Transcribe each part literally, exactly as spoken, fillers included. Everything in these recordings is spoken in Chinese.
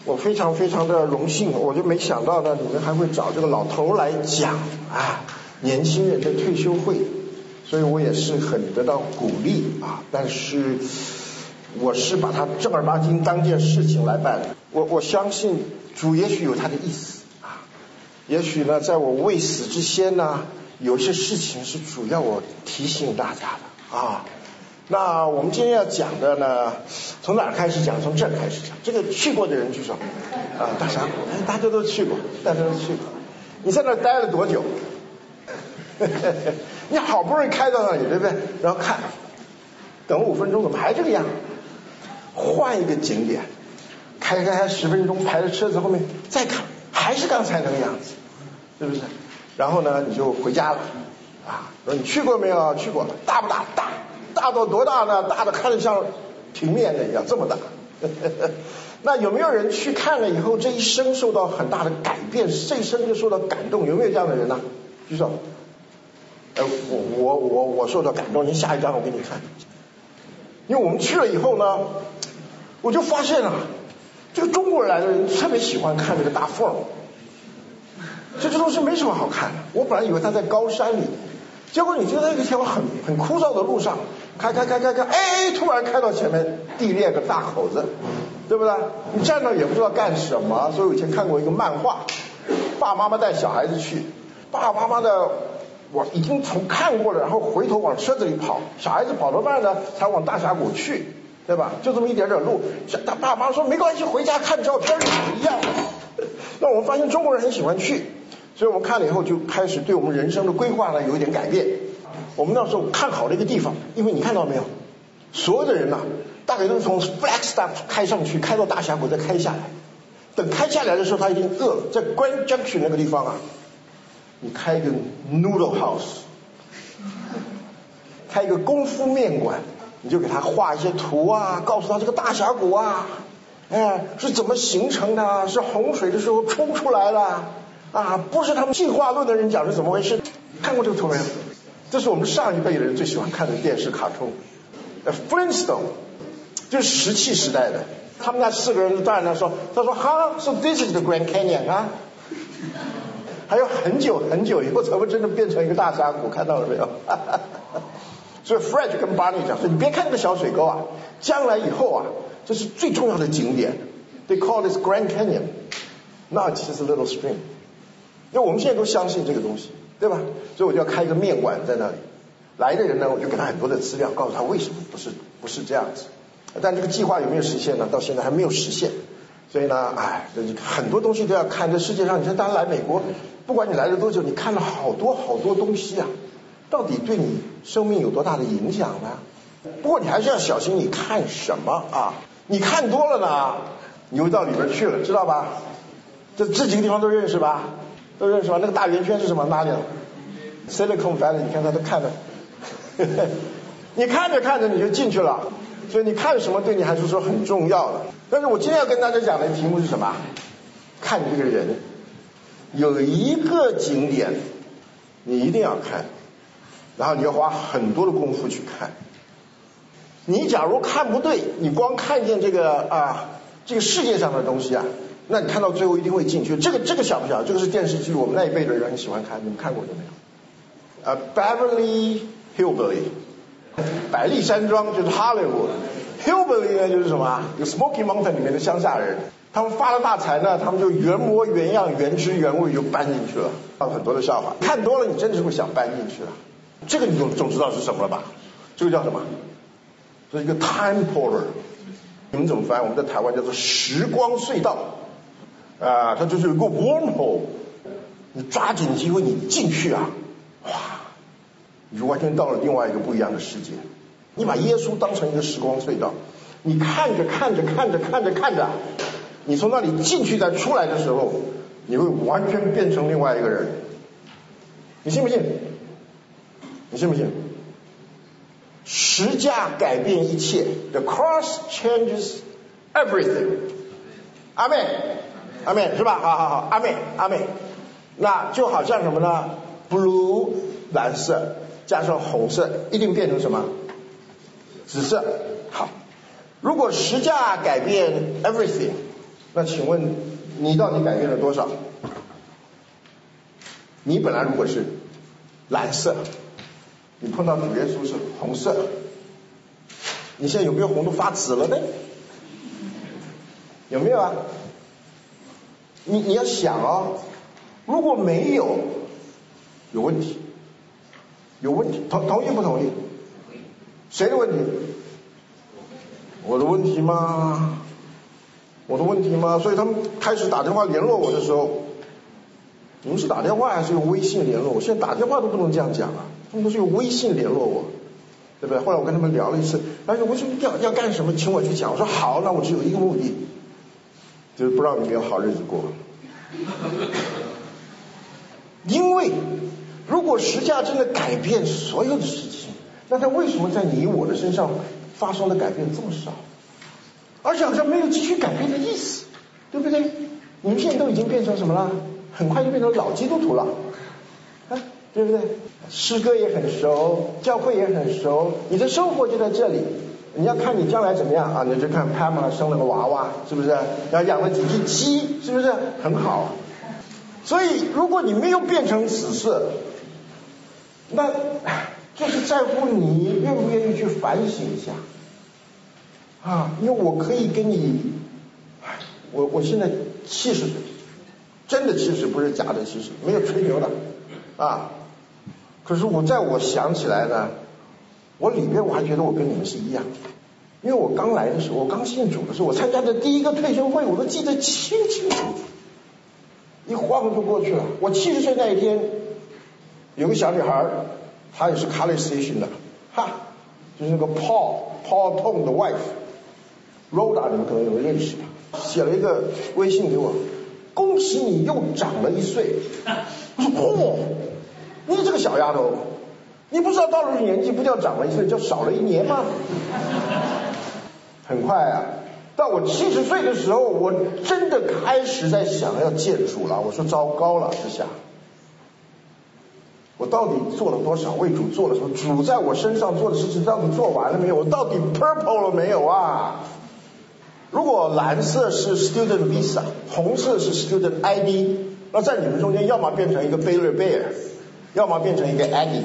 我非常非常的荣幸，我就没想到呢，你们还会找这个老头来讲啊年轻人的退休会，所以我也是很得到鼓励啊。但是我是把它正儿八经当件事情来办的。我我相信主也许有他的意思啊，也许呢，在我未死之先呢，有些事情是主要我提醒大家的啊。那我们今天要讲的呢，从哪儿开始讲？从这儿开始讲。这个去过的人举手啊，大峡谷，哎，大家都去过，大家都去过。你在那儿待了多久？你好不容易开到那里，对不对？然后看，等五分钟，怎么还这个样？换一个景点，开开开十分钟，排着车子后面再看，还是刚才那个样子，是不是？然后呢，你就回家了啊。说你去过没有？去过了。大不大？大。大到多大呢？大的看着像平面的一样，这么大。那有没有人去看了以后，这一生受到很大的改变，这一生就受到感动？有没有这样的人呢？举手。呃，我我我我受到感动，您下一张我给你看。因为我们去了以后呢，我就发现啊，这个中国人来的人特别喜欢看这个大缝，这这东西没什么好看的。我本来以为他在高山里，结果你就在一条很很枯燥的路上开开开开开，哎，突然开到前面地裂个大口子，对不对？你站那也不知道干什么。所以我以前看过一个漫画，爸爸妈妈带小孩子去，爸爸妈妈的我已经从看过了，然后回头往车子里跑，小孩子跑多慢呢，才往大峡谷去，对吧？就这么一点点路，他爸妈说没关系，回家看照片也一样。那我们发现中国人很喜欢去，所以我们看了以后就开始对我们人生的规划呢有一点改变。我们那时候看好了一个地方，因为你看到没有，所有的人呐、啊，大概都是从 Flagstaff 开上去，开到大峡谷再开下来。等开下来的时候，他已经饿了，在 Grand Junction 那个地方啊，你开一个 Noodle House， 开一个功夫面馆，你就给他画一些图啊，告诉他这个大峡谷啊，哎，是怎么形成的？是洪水的时候冲出来了啊，不是他们进化论的人讲是怎么回事？看过这个图没有？这是我们上一辈的人最喜欢看的电视卡通，呃 Flintstone， 就是石器时代的。他们那四个人站在那说，他说哈 ，so this is the Grand Canyon 啊，还有很久很久以后才会真的变成一个大峡谷，看到了没有？所以 Fred 就跟 Barney 讲说，你别看这个小水沟啊，将来以后啊，这是最重要的景点。They call this Grand Canyon, not just a little stream。因为我们现在都相信这个东西，对吧？所以我就要开一个面馆在那里。来的人呢，我就给他很多的资料，告诉他为什么不是不是这样子。但这个计划有没有实现呢？到现在还没有实现。所以呢，哎，很多东西都要看。这世界上，你看，当然来美国，不管你来了多久，你看了好多好多东西啊，到底对你生命有多大的影响呢？不过你还是要小心，你看什么啊？你看多了呢，你就到里边去了，知道吧？这这几个地方都认识吧？都认识吧？那个大圆圈是什么？哪里了 ？Silicon Valley， 你看他都看着，你看着看着你就进去了。所以你看什么对你还是说很重要的。但是我今天要跟大家讲的题目是什么？看你这个人。有一个景点你一定要看，然后你要花很多的功夫去看。你假如看不对，你光看见这个啊这个世界上的东西啊，那你看到最后一定会进去。这个这个晓不晓得？这个是电视剧，我们那一辈的人很喜欢看，你们看过有没有？啊 Beverly Hillbilly， 百丽山庄就是 Hollywood。Hillbilly 呢就是什么？有 Smoky Mountain 里面的乡下人，他们发了大财呢，他们就原模原样、原汁原味就搬进去了，有很多的笑话。看多了，你真的是会想搬进去了。这个你总总知道是什么了吧？这个叫什么？这是一个 time portal， 你们怎么翻？我们在台湾叫做时光隧道啊，它就是有一个 wormhole， 你抓紧机会你进去啊，哇，你就完全到了另外一个不一样的世界。你把耶稣当成一个时光隧道，你看着看着看着看着看着，你从那里进去再出来的时候，你会完全变成另外一个人。你信不信？你信不信？十架改变一切 ，The cross changes everything。阿妹，阿妹是吧？好好好，阿妹，阿妹。那就好像什么呢 ？Blue 蓝色加上红色，一定变成什么？紫色。好，如果十架改变 everything， 那请问你到底改变了多少？你本来如果是蓝色，你碰到主耶稣是红色，你现在有没有红的发紫了呢？有没有啊？你你要想哦，如果没有，有问题，有问题，同同意不同意？谁的问题？我的问题吗？我的问题吗？所以他们开始打电话联络我的时候，你们是打电话还是用微信联络我？现在打电话都不能这样讲了，他们都是用微信联络我，对不对？后来我跟他们聊了一次，他说为什么要要干什么，请我去讲。我说好，那我只有一个目的，就是不让你们有好日子过。因为如果十架真的改变所有的事情，那他为什么在你我的身上发生的改变这么少？而且好像没有继续改变的意思，对不对？你们现在都已经变成什么了？很快就变成老基督徒了，啊，对不对？诗歌也很熟，教会也很熟，你的生活就在这里。你要看你将来怎么样啊？你就看 Pamela 生了个娃娃，是不是？然后养了几只鸡，是不是很好？所以如果你没有变成紫色，那就是在乎你愿不愿意去反省一下啊。因为我可以跟你，我我现在七十岁，真的七十，不是假的七十，没有吹牛的啊。可是我在我想起来呢，我里面我还觉得我跟你们是一样，因为我刚来的时候，我刚信主的时候，我参加的第一个退休会，我都记得清清楚楚，一晃就过去了。我七十岁那一天，有个小女孩，她也是 College Station 的，哈，就是那个 Paul Paul Tong 的 wife，Rhoda 你们可能有人认识她，写了一个微信给我，恭喜你又长了一岁。我说哦，你这个小丫头，你不知道到了年纪不叫长了一岁，叫少了一年吗？很快啊，到我七十岁的时候，我真的开始在想要见主了。我说糟糕了，这下我到底做了多少，为主做了什么？主在我身上做的事情到底做完了没有？我到底 purple 了没有啊？如果蓝色是 student visa， 红色是 student I D， 那在你们中间要么变成一个 Baylor Bear， 要么变成一个 Aggie，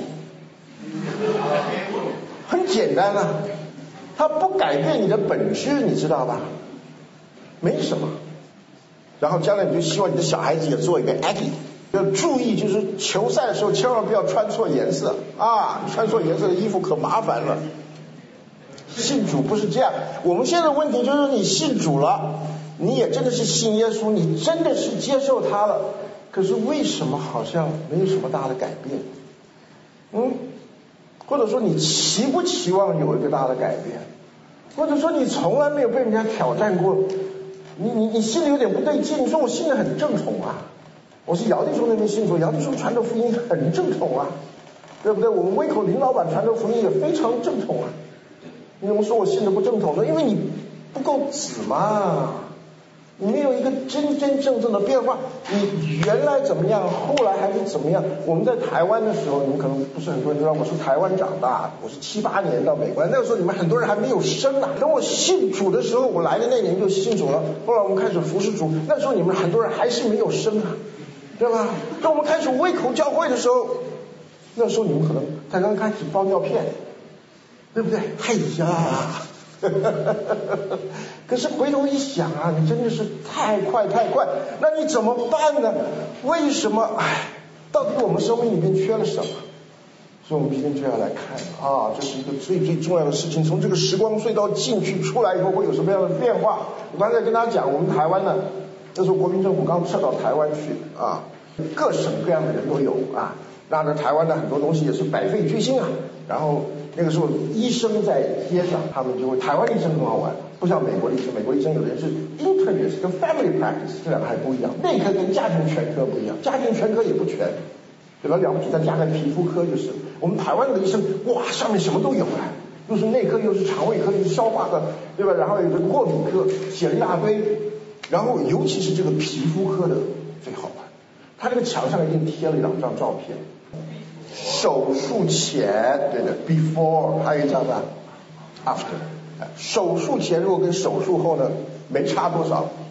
很简单啊，它不改变你的本质，你知道吧？没什么。然后将来你就希望你的小孩子也做一个 Aggie， 要注意，就是球赛的时候千万不要穿错颜色啊！穿错颜色的衣服可麻烦了。信主不是这样，我们现在的问题就是你信主了，你也真的是信耶稣，你真的是接受他了，可是为什么好像没有什么大的改变？嗯，或者说你期不期望有一个大的改变？或者说你从来没有被人家挑战过，你你你心里有点不对劲，你说我信的很正统啊，我是姚弟兄那边信主，姚弟兄传的福音很正统啊，对不对？我们威口林老板传的福音也非常正统啊，你怎么说我信的不正统呢？因为你不够紫嘛，你没有一个真真正正的变化，你原来怎么样，后来还是怎么样？我们在台湾的时候，你们可能不是很多人知道，我是台湾长大，我是七八年到美国，那个时候你们很多人还没有生啊。等我信主的时候，我来的那年就信主了，后来我们开始服侍主，那时候你们很多人还是没有生啊，对吧？当我们开始胃口教会的时候，那时候你们可能才刚开始包尿片，对不对？哎呀！可是回头一想啊，你真的是太快太快，那你怎么办呢？为什么？哎，到底我们生命里面缺了什么？所以我们今天就要来看啊，这是一个最最重要的事情。从这个时光隧道进去出来以后会有什么样的变化？我刚才跟大家讲，我们台湾呢，那时候国民政府刚撤到台湾去啊，各省各样的人都有啊。那在台湾的很多东西也是百废俱兴啊，然后那个时候医生在街上，他们就会，台湾医生很好玩，不像美国的医生，美国医生有的人是 internist 跟 family practice 这两个还不一样，内科跟家庭全科不一样，家庭全科也不全，对吧？了不起再加个皮肤科就是。我们台湾的医生，哇，上面什么都有啊，又是内科又是肠胃科又是消化科，对吧？然后有个过敏科，写了一大堆，然后尤其是这个皮肤科的最好玩，他这个墙上一定贴了两张照片。手术前，对的 ，before， 还有一张呢 ，after。手术前如果跟手术后呢，没差多少，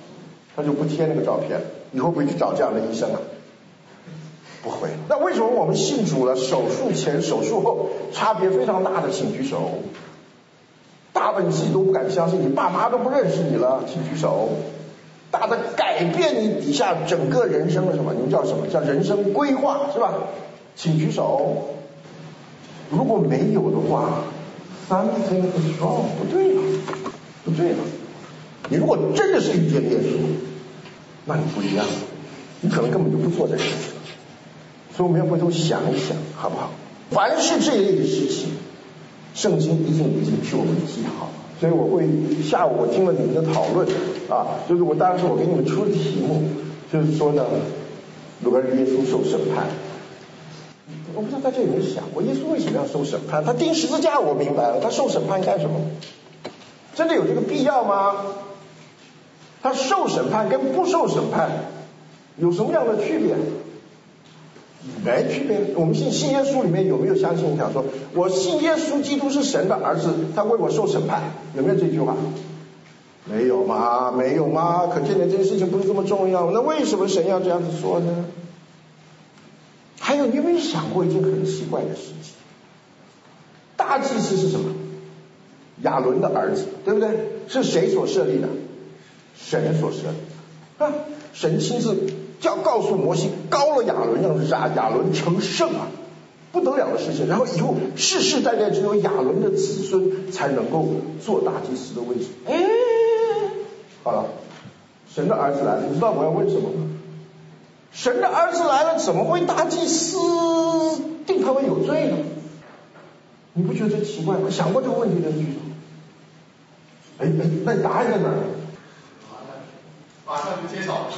他就不贴那个照片。你会不会去找这样的医生啊？不会。那为什么我们信主了，手术前手术后差别非常大的，请举手。大的你自己都不敢相信，你爸妈都不认识你了，请举手。大的改变你底下整个人生的什么？你们叫什么？叫人生规划，是吧？请举手。如果没有的话 ，something is wrong， 不对了，不对了。你如果真的是遇见耶稣，那你不一样，你可能根本就不做这事情。所以我们要回头想一想，好不好？凡是这一类的事情，圣经一定已经替我们记好了。所以我会下午我听了你们的讨论啊，就是我当时我给你们出的题目，就是说呢，如果耶稣受审判，我不知道大家有没有想过，耶稣为什么要受审判？他钉十字架我明白了，他受审判干什么？真的有这个必要吗？他受审判跟不受审判有什么样的区别？没区别。我们信信耶稣里面有没有相信讲说，我信耶稣基督是神的儿子，他为我受审判，有没有这句话？没有吗？没有吗？可见的这件事情不是这么重要。那为什么神要这样子说呢？还有，你有没有想过一件很奇怪的事情？大祭司是什么？亚伦的儿子，对不对？是谁所设立的？神所设立啊！神亲自叫告诉摩西，高了亚伦，让亚亚伦成圣啊，不得了的事情。然后以后世世代代只有亚伦的子孙才能够做大祭司的位置。哎，好了，神的儿子来了，你知道我要问什么吗？神的儿子来了，怎么会大祭司定他为有罪呢？你不觉得奇怪吗？想过这个问题的举手。哎哎，那答案在哪儿？ 马上就揭晓。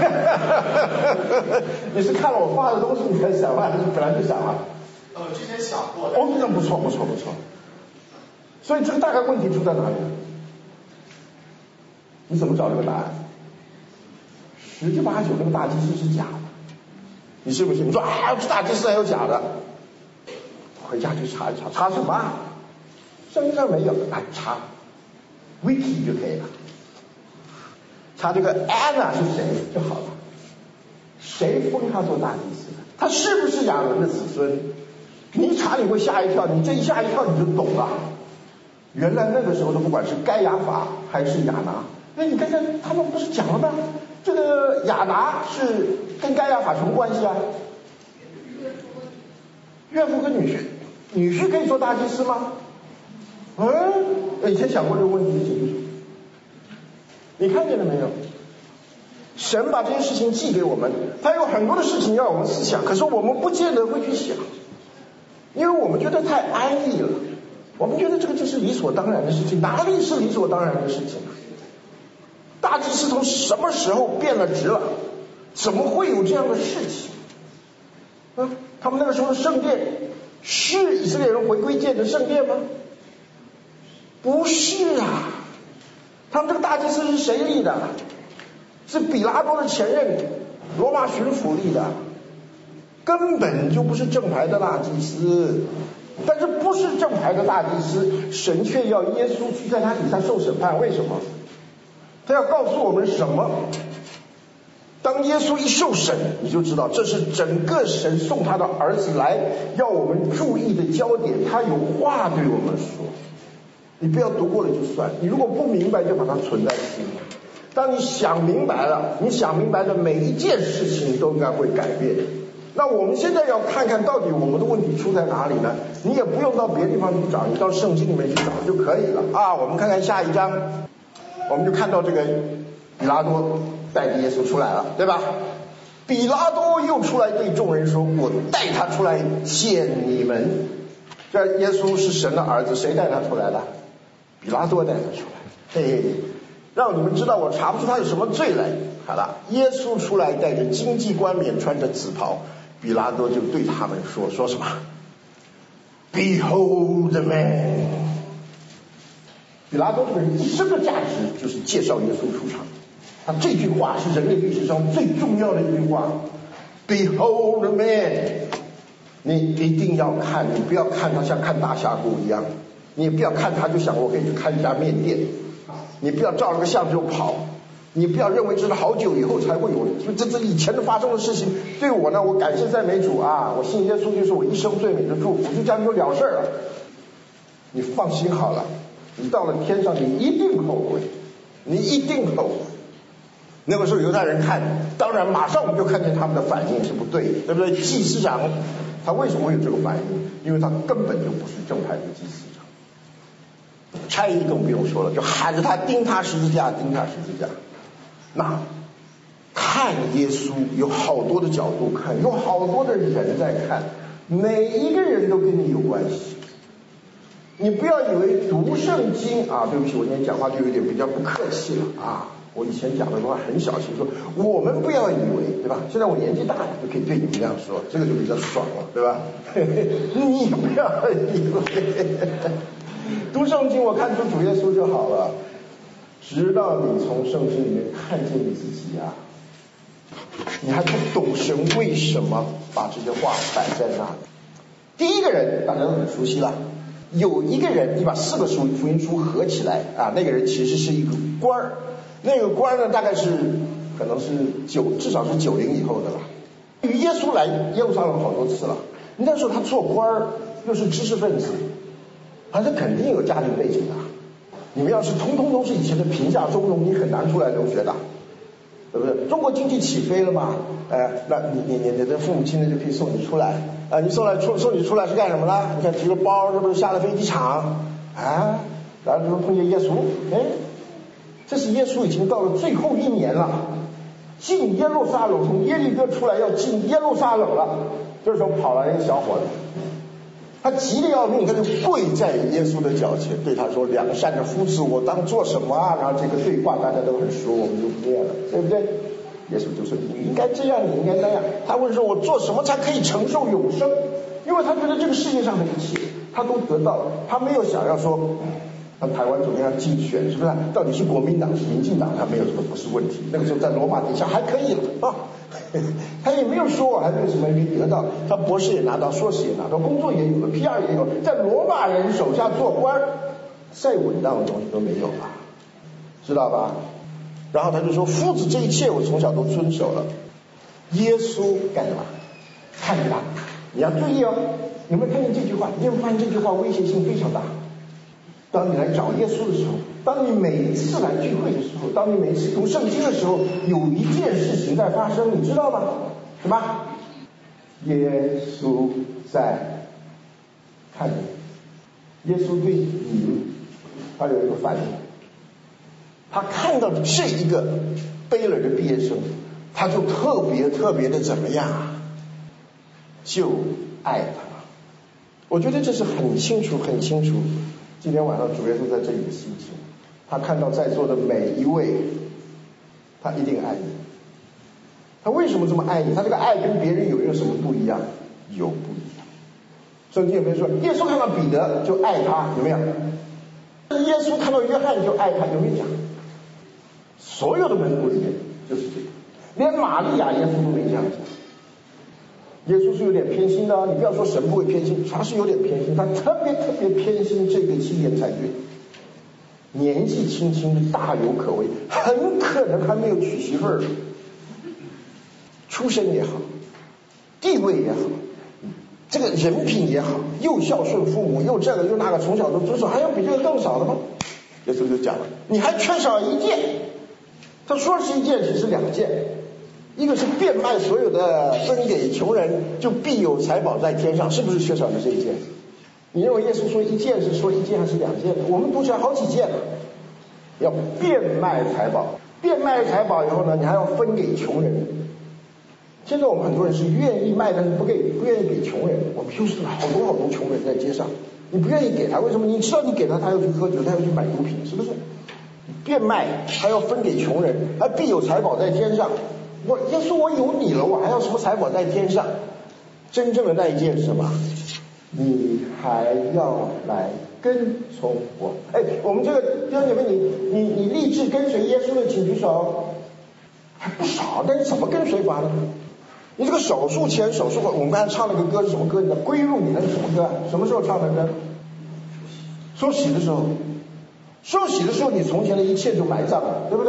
你是看了我发的东西你才想吗？还是本来就想了？ 呃，之前想过。 哦，那不错不错不错。所以这个大概问题出在哪里？你怎么找这个答案？十之八九那个大祭司是假的，你信不信？你说啊，这大祭司还有假的，回家去查一查，查什么？圣经上没有，哎，查 wiki 就可以了。查这个安娜是谁就好了，谁封他做大祭司的？他是不是亚伦的子孙？你一查你会吓一跳，你这一吓一跳你就懂了。原来那个时候的不管是该亚法还是亚拿，那你刚才他们不是讲了吗？这个亚拿是跟该亚法什么关系啊？岳父跟女婿，女婿可以做大祭司吗？嗯，以前想过这个问题，记不记？你看见了没有？神把这些事情记给我们，他有很多的事情要我们思想，可是我们不见得会去想，因为我们觉得太安逸了，我们觉得这个就是理所当然的事情，哪里是理所当然的事情？大祭司从什么时候变了职了？怎么会有这样的事情？啊，他们那个时候的圣殿是以色列人回归建的圣殿吗？不是啊，他们这个大祭司是谁立的？是比拉多的前任罗马巡抚立的，根本就不是正牌的大祭司。但是不是正牌的大祭司，神却要耶稣去在他底下受审判，为什么？他要告诉我们什么？当耶稣一受审，你就知道这是整个神送他的儿子来要我们注意的焦点，他有话对我们说。你不要读过了就算，你如果不明白就把它存在心里。当你想明白了，你想明白的每一件事情都应该会改变。那我们现在要看看到底我们的问题出在哪里呢？你也不用到别的地方去找，你到圣经里面去找就可以了啊。我们看看下一章，我们就看到这个比拉多带着耶稣出来了，对吧？比拉多又出来对众人说，我带他出来见你们。这耶稣是神的儿子，谁带他出来的？比拉多带他出来，嘿嘿，让你们知道我查不出他有什么罪来。好了，耶稣出来带着荆棘冠冕，穿着紫袍，比拉多就对他们说，说什么 Behold the man。 比拉多这个人一生的价值就是介绍耶稣出场，他这句话是人类历史上最重要的一句话 Behold the man。 你一定要看，你不要看他像看大峡谷一样，你不要看他就想我可以去看一家面店，你不要照了个相就跑， 你不要认为这是好久以后才会有，这这以前的发生的事情，对我呢，我感谢赞美主啊，我信耶稣就是我一生最美的祝福，就这样就了事儿了。你放心好了，你到了天上，你一定后悔，你一定后悔。那个时候犹太人看，当然马上我们就看见他们的反应是不对的，对不对？祭司长他为什么会有这个反应？因为他根本就不是正派的祭司长。差役更不用说了，就喊着他钉他十字架，钉他十字架。那看耶稣有好多的角度看，有好多的人在看，每一个人都跟你有关系。你不要以为读圣经啊，对不起，我今天讲话就有点比较不客气了啊。我以前讲的话很小心说，我们不要以为，对吧？现在我年纪大了，就可以对你们这样说，这个就比较爽了，对吧？你不要以为读圣经，我看出主耶稣就好了。直到你从圣经里面看见你自己啊，你还不懂神为什么把这些话摆在那里。第一个人大家都很熟悉了，有一个人，你把四个书福音书合起来啊，那个人其实是一个官儿。那个官呢，大概是可能是九，至少是九零以后的了。与耶稣来耶路撒冷好多次了，那时候他做官儿，又是知识分子，他是肯定有家庭背景的。你们要是通通都是以前的贫下中农，你很难出来留学的，对不对？中国经济起飞了嘛，哎，那你你你你的父母亲呢就可以送你出来啊，你送来出送你出来是干什么呢？你看提个包是不是下了飞机场啊？然后就碰见耶稣，哎。这是耶稣已经到了最后一年了，进耶路撒冷，从耶利哥出来要进耶路撒冷了。这时候跑来一个小伙子，他急得要命，他就跪在耶稣的脚前，对他说：“良善的夫子，我当做什么啊？”然后这个对话大家都很熟，我们就不念了，对不对？耶稣就说：“你应该这样，你应该那样。”他问说：“我做什么才可以承受永生？”因为他觉得这个世界上的一切他都得到了，他没有想要说。那台湾昨天要竞选，是不是？到底是国民党是民进党？他没有这个不是问题。那个时候在罗马底下还可以了啊，他也没有说我还没有什么没得到，他博士也拿到，硕士也拿到，工作也有了 ，P R 也有，在罗马人手下做官，再稳当的东西都没有了，知道吧？然后他就说：“夫子，这一切我从小都遵守了。”耶稣干什么？看着他，你要注意哦，有没有看见这句话？你有没有发现这句话威胁性非常大？当你来找耶稣的时候，当你每一次来聚会的时候，当你每一次读圣经的时候，有一件事情在发生，你知道吗？什么？耶稣在看你，耶稣对你，他有一个反应，他看到的是一个贝勒的毕业生，他就特别特别的怎么样，就爱他。我觉得这是很清楚很清楚。今天晚上主耶稣在这里的心情，他看到在座的每一位，他一定爱你。他为什么这么爱你？他这个爱跟别人有一个什么不一样？有不一样。圣经有没有说，耶稣看到彼得就爱他？有没有？耶稣看到约翰就爱他？有没有讲？所有的门徒里面就是这个，连玛利亚耶稣都没这样讲。耶稣是有点偏心的啊，你不要说神不会偏心，他是有点偏心，他特别特别偏心这个青年才对。年纪轻轻的大有可为，很可能还没有娶媳妇儿，出身也好，地位也好，这个人品也好，又孝顺父母，又这个又那个，从小都遵守，还有比这个更少的吗？耶稣就讲了，你还缺少一件。他说是一件，其实两件。一个是变卖所有的分给穷人，就必有财宝在天上，是不是缺少的这一件？你认为耶稣说一件是说一件还是两件呢？我们读起来好几件了。要变卖财宝，变卖财宝以后呢，你还要分给穷人。现在我们很多人是愿意卖，但是不给，不愿意给穷人。我们又是好多好多穷人在街上，你不愿意给他，为什么？你知道你给他，他要去喝酒，他要去买毒品，是不是？变卖还要分给穷人，还必有财宝在天上。我耶稣，我有你了，我还要什么财宝在天上？真正的那一件是什么？你还要来跟从我。哎，我们这个弟兄姐妹，你你你立志跟随耶稣的，请举手。还不少，但你怎么跟随法呢？你这个手术前手术后，我们刚才唱了个歌是什么歌？你知道归入你那是什么歌？什么时候唱的歌？受洗的时候。受洗的时候，你从前的一切就埋葬了，对不对？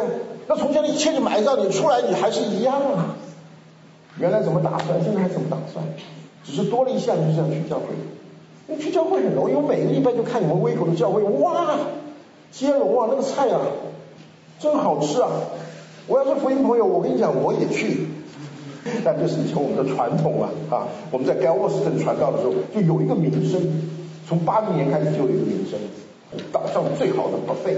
那从前的一切就埋葬你，出来你还是一样啊。原来怎么打算，现在还怎么打算，只是多了一项就是要去教会。你去教会很容易，我每个礼拜就看你们胃口的教会，哇，接龙啊，那个菜啊真好吃啊。我要是福音朋友，我跟你讲我也去。但这是以前我们的传统啊啊！我们在 Galveston 传道的时候就有一个名声，从八零年开始就有一个名声，岛上最好的 buffet，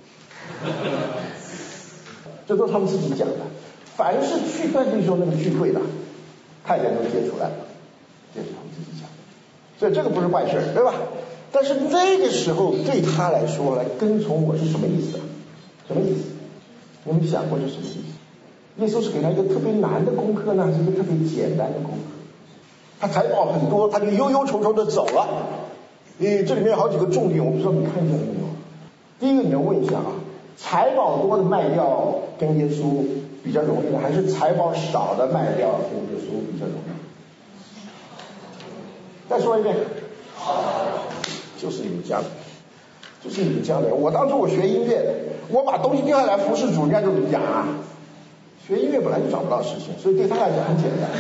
这都是他们自己讲的。凡是去断定说那个聚会的，太监都接出来了，这是他们自己讲的，所以这个不是坏事，对吧？但是那个时候对他来说，来跟从我是什么意思啊？什么意思？你们想过是什么意思？耶稣是给他一个特别难的功课呢，还是一个特别简单的功课？他财宝很多，他就忧忧愁愁的走了。诶，这里面有好几个重点，我不知道你看见了没有？第一个你要问一下啊，财宝多的卖掉跟耶稣比较容易呢，还是财宝少的卖掉跟耶稣比较容易？再说一遍，就是你们家的，就是你们家的。我当初我学音乐的，我把东西丢下来服侍主，人家就讲啊。学音乐本来就找不到事情，所以对他来讲很简单。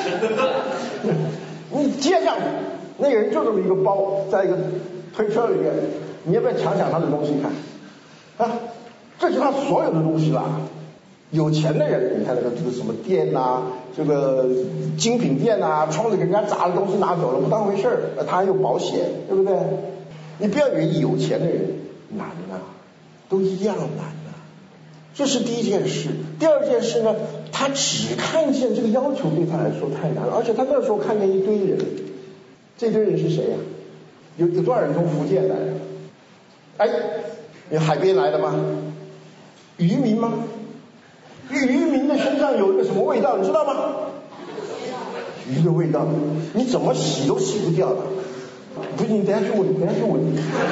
你接上那个人就这么一个包，在一个推车里面，你要不要抢抢他的东西看？啊，这是他所有的东西啦。有钱的人，你看那个这个什么店呐、啊，这个精品店呐、啊，窗子给人家砸了东西拿走了，不当回事儿，他还有保险，对不对？你不要以为有钱的人难啊，都一样难。这是第一件事。第二件事呢，他只看见这个要求对他来说太难了，而且他那时候看见一堆人，这堆人是谁呀、啊？有有多少人从福建来的？哎，有海边来的吗？渔民吗？渔民的身上有一个什么味道，你知道吗？鱼的味道，你怎么洗都洗不掉的。不是，你等下去闻，等下去闻。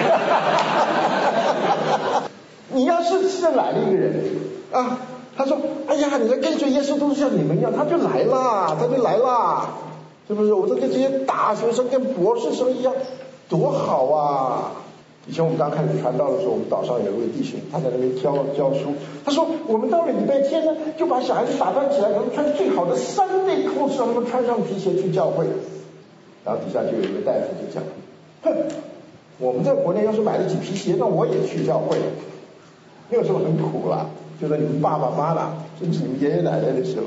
你要是是来了一个人啊，他说哎呀你来跟随耶稣都是像你们一样，他就来啦他就来啦，是不是？我都跟这些大学生跟博士生一样，多好啊。以前我们刚开始传道的时候，我们岛上有一位弟兄，他在那边教教书，他说我们到了礼拜天呢，就把小孩子打扮起来，他们穿最好的三内裤，让他们穿上皮鞋去教会。然后底下就有一个大夫就讲，哼，我们在国内要是买得起皮鞋，那我也去教会。那个时候很苦了，就在你们爸爸妈妈甚至你们爷爷奶奶的时候。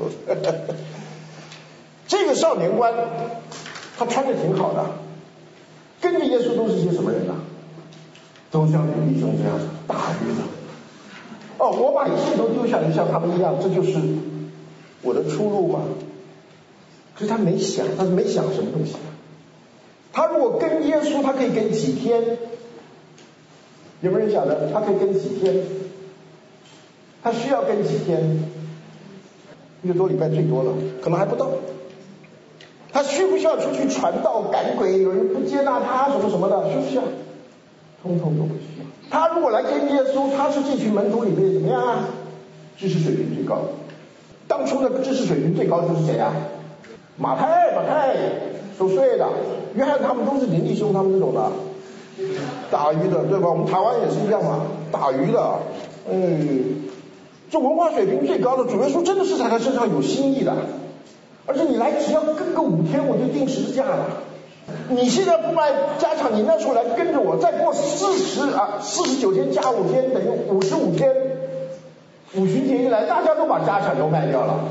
这个少年官他穿的挺好的，跟着耶稣都是些什么人啊？都像刘弟兄这样打鱼的。哦，我把一切都丢下来像他们一样，这就是我的出路吗？可是他没想，他没想什么东西。他如果跟耶稣，他可以跟几天？有没有人晓得他可以跟几天？他需要跟几天？一个多礼拜最多了，可能还不到。他需不需要出去传道赶鬼？有人不接纳他什么什么的，需不需要？通通都不需要。他如果来跟耶稣，他是这群门徒里面怎么样啊？知识水平最高。当初的知识水平最高就是谁啊？马太，马太守岁的，约翰他们都是林弟兄他们这种的，打鱼的，对吧？我们台湾也是一样嘛，打鱼的，嗯，这文化水平最高的主耶稣真的是在他身上有心意的，而且你来只要跟个五天，我就定十字架了。你现在不卖家产，你那时候来跟着我，再过四十啊四十九天加五天等于五十五天，五旬节一来，大家都把家产都卖掉了。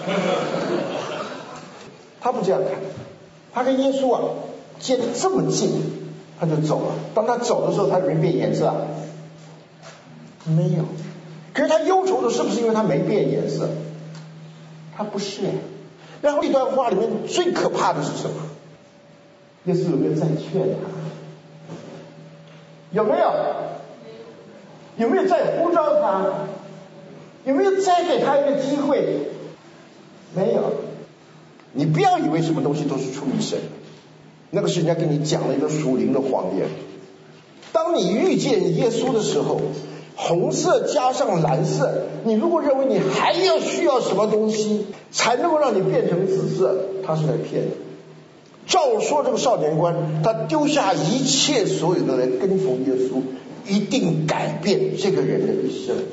他不这样看，他跟耶稣啊接得这么近，他就走了。当他走的时候，他有没有变颜色啊？没有。可是他忧愁的是不是因为他没变颜色？他不是。然后一段话里面最可怕的是什么？耶稣有没有再劝他？有没有？有没有再呼召他？有没有再给他一个机会？没有。你不要以为什么东西都是出于神，那个是人家跟你讲了一个属灵的谎言。当你遇见耶稣的时候，红色加上蓝色，你如果认为你还要需要什么东西才能够让你变成紫色，他是来骗你。照说这个少年官，他丢下一切所有的来跟从耶稣，一定改变这个人的一生。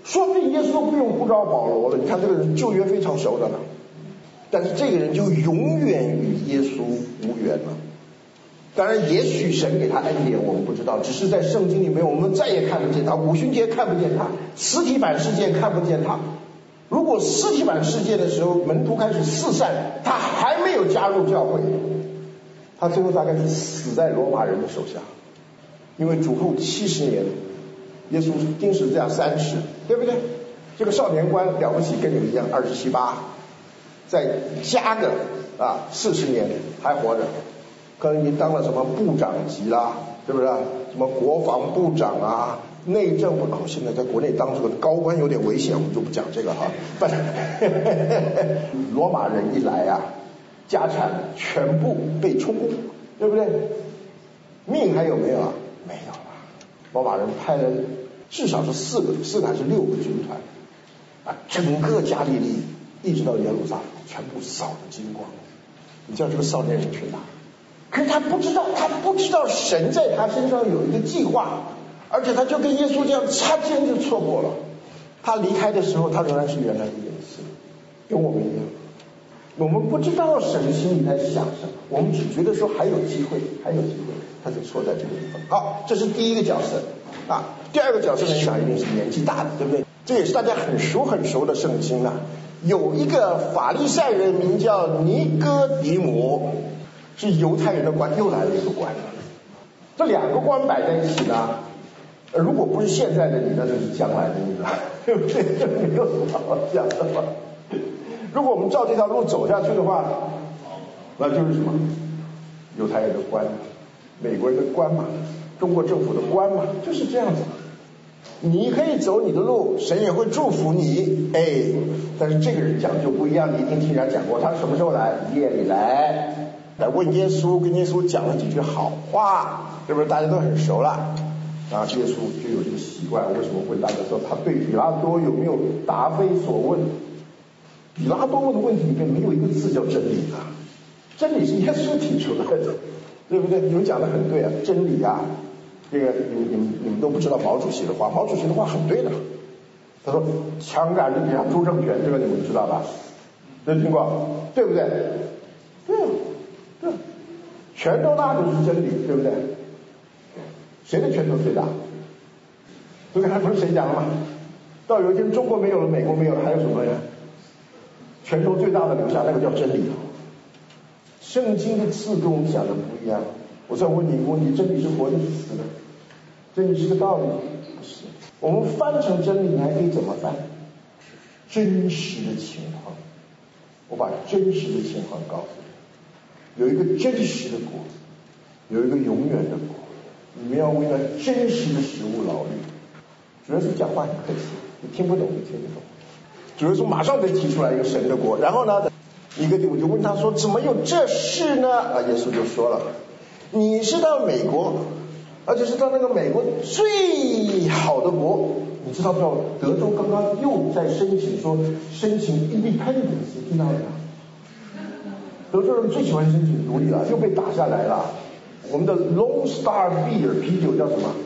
说不定耶稣都不用呼召保罗了。你看这个人旧约非常熟的了，但是这个人就永远与耶稣无缘了。当然也许神给他恩典我们不知道，只是在圣经里面我们再也看不见他，五旬节看不见他，实体版世界看不见他。如果实体版世界的时候门徒开始四散，他还没有加入教会，他最后大概是死在罗马人的手下。因为主后七十年，耶稣钉十字架三十，对不对？这个少年官了不起，跟你们一样二十七八，再加个啊四十年还活着，可能你当了什么部长级啦，对不对？什么国防部长啊，内政部，哦，现在在国内当这个高官有点危险，我们就不讲这个哈。反正罗马人一来啊，家产全部被充公，对不对？命还有没有啊？没有了。罗马人派了至少是四个、四个还是六个军团啊，整个加利利一直到耶路撒冷全部扫得精光。你叫这个少年人去哪？可是他不知道，他不知道神在他身上有一个计划，而且他就跟耶稣这样擦肩就错过了。他离开的时候，他仍然是原来的样子，跟我们一样。我们不知道神心里在想什么，我们只觉得说还有机会，还有机会，他就错在这个地方。好，这是第一个角色啊。第二个角色呢，想一定是年纪大的，对不对？这也是大家很熟很熟的圣经啊。有一个法利赛人名叫尼哥底母，是犹太人的官，又来了一个官。这两个官摆在一起呢，如果不是现在的你，那就是将来的你了，对不对？这没有什么好讲的嘛。如果我们照这条路走下去的话，那就是什么？犹太人的官，美国人的官嘛，中国政府的官嘛，就是这样子。你可以走你的路，神也会祝福你，哎，但是这个人讲究不一样，你一定听人家讲过，他什么时候来？夜里来，来问耶稣，跟耶稣讲了几句好话，是不是大家都很熟了？啊，耶稣就有这个习惯，为什么问大家说他对比拉多有没有答非所问？比拉多问的问题里面没有一个字叫真理啊，真理是耶稣提出来的，对不对？你们讲的很对啊，真理啊，这个你们你们你们都不知道毛主席的话，毛主席的话很对的。他说枪杆子底下出政权，这个你们知道吧？这听过，对不对？对啊，对，拳头大就是真理，对不对？谁的拳头最大？这个还不是谁讲的吗？到有一天中国没有了，美国没有了，还有什么人？拳头最大的留下，那个叫真理。圣经的字跟我们讲的不一样。我再问你一个问题：真理是活的是死的？真理是个道理？不是。我们翻成真理，你还可以怎么翻？真实的情况。我把真实的情况告诉你：有一个真实的国，有一个永远的国。你们要为那真实的食物劳虑。主要是讲话很客气，你听不懂就听不懂。主耶稣马上被提出来一个神的国，然后呢，尼哥底母就问他说：“怎么有这事呢？”啊，耶稣就说了：“你是到美国，而且是到那个美国最好的国，你知道不知道？德州刚刚又在申请说申请 independence， 听到没有？德州人最喜欢申请独立了，又被打下来了。我们的 Lone Star Beer 啤酒叫什么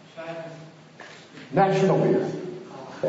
？National Beer。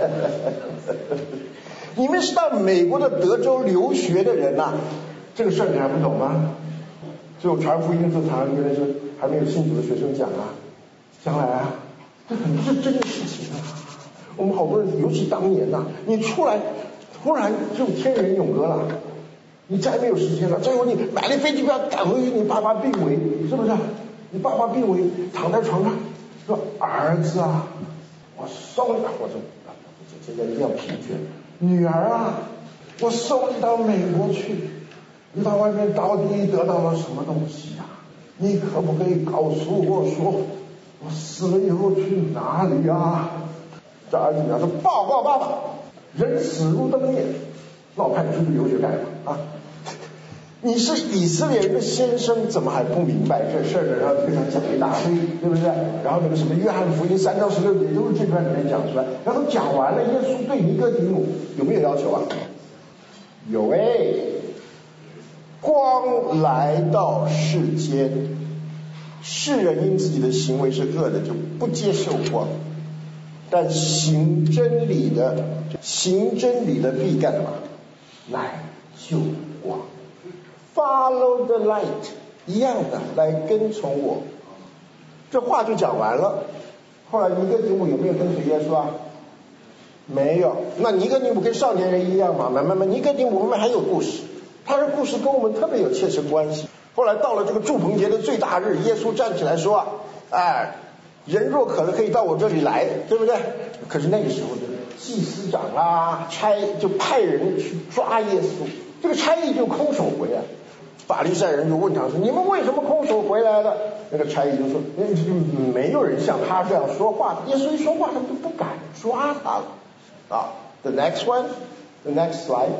你们是到美国的德州留学的人呐、啊，这个事儿你还不懂吗？所以我传福音的时候，常常跟那些还没有信主的学生讲啊，将来啊，这很不是真的事情啊。我们好多人，尤其当年呐、啊，你出来突然就天人永隔了，你再没有时间了。最后你买了飞机票赶回去，你爸爸病危，是不是？你爸爸病危，躺在床上说：“儿子啊，我送你，我说这这一定要平权。女儿啊，我送你到美国去，你到外面到底得到了什么东西啊？你可不可以告诉我说，我死了以后去哪里啊？”这儿子讲说：“报告爸爸，人死如灯灭，老派出去留学干嘛啊？你是以色列人的先生，怎么还不明白这事儿呢？”然后跟他讲一大堆，对不对？然后那个什么约翰福音三到十六节都是这段里面讲出来。然后讲完了，耶稣对尼哥底母有没有要求啊？有哎，光来到世间，世人因自己的行为是恶的，就不接受光， 但行真理的，行真理的必干什么？来救光 ，Follow the light， 一样的来跟从我。这话就讲完了。后来尼哥底母有没有跟随耶稣啊？没有。那尼哥底母跟少年人一样嘛？没没没，尼哥底母后面还有故事，他的故事跟我们特别有切身关系。后来到了这个住棚节的最大日，耶稣站起来说：“哎，人若渴了，可以到我这里来，对不对？”可是那个时候，祭司长啊，差就派人去抓耶稣，这个差役就空手回来。法利赛人就问他说：“你们为什么空手回来的？”那个差役就说：“没有人像他这样说话。”耶稣一说话，他们就不敢抓他了。啊 ，the next one, the next slide。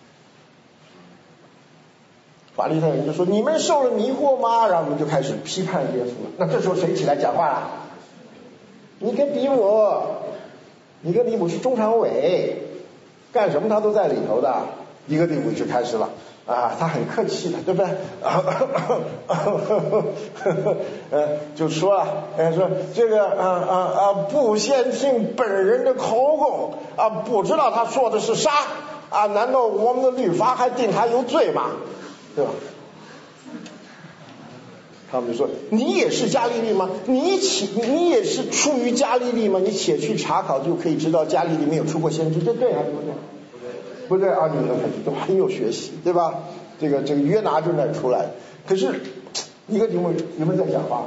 法利赛人就说：“你们受了迷惑吗？”然后我们就开始批判耶稣了。那这时候谁起来讲话了？尼哥底母，尼哥底母是中常委，干什么他都在里头的。尼哥底母就开始了啊，他很客气的，对不对？呃，就说了，呃，说这个啊啊啊，不先听本人的口供啊，不知道他说的是啥啊？难道我们的律法还定他有罪吗？对吧？他们就说：“你也是加利利吗？你且你也是出于加利利吗？你且去查考就可以知道加利利没有出过先知，这对还是不对？不对啊！你们都很有学习，对吧？这个这个约拿就那出来，可是尼哥底母有没有在讲话？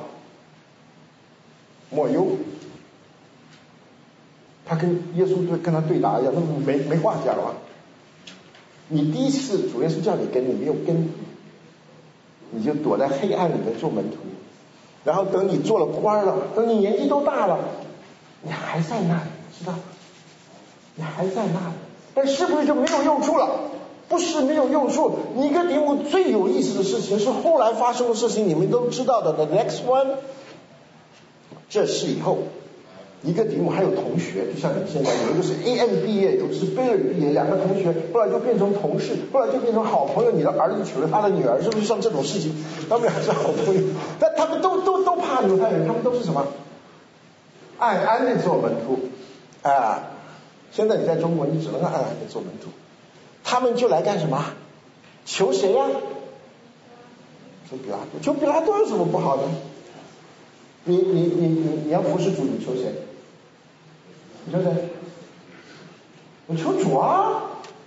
没有，他跟耶稣对跟他对答一样，那没没话讲了。你第一次主耶稣叫你跟，你没有跟。”你就躲在黑暗里面做门徒，然后等你做了官了，等你年纪都大了，你还在那里，知道吗？你还在那里，但是不是就没有用处了？不是没有用处。尼哥底母最有意思的事情是后来发生的事情，你们都知道的。The next one， 这是以后尼哥底母还有同学，就像你现在有一个是 A M 毕业，有一个是 Baylor 毕业，两个同学后来就变成同事，后来就变成好朋友。你的儿子娶了他的女儿，是不是像这种事情？他们俩是好朋友，但他们都都都怕犹太人，他们都是什么？暗暗的做门徒啊！现在你在中国，你只能暗暗的做门徒。他们就来干什么？求谁呀、啊？求比拉多。求比拉多有什么不好的？你你你你你要服侍主，你求谁？你求谁？我求主啊！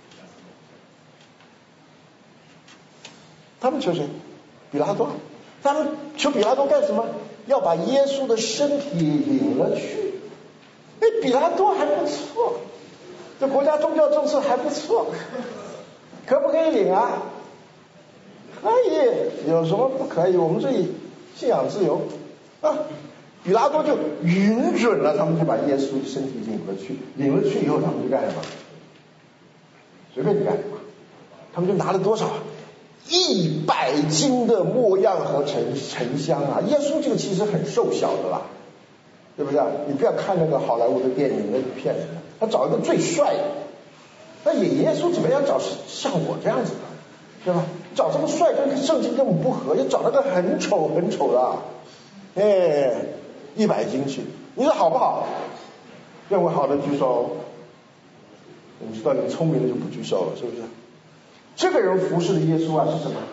他们求谁？比拉多。他们求比拉多干什么？要把耶稣的身体领了去。哎，比拉多还不错，这国家宗教政策还不错，可不可以领啊？可以，有什么不可以？我们这里信仰自由啊。比拉多就允准了，他们就把耶稣的身体领了去，领了去以后，他们就干什么？随便你干什么？他们就拿了多少？一百斤的没样和沉沉香啊！耶稣这个其实很瘦小的啦，对不对？你不要看那个好莱坞的电影，那骗人的。他找一个最帅的，那也耶稣怎么样找像我这样子的，对吧？找这个帅跟圣经根本不合，就找那个很丑很丑的，哎。一百斤去，你说好不好？认为好的举手。我们知道你聪明的就不举手了，是不是？这个人服侍的耶稣啊是什么？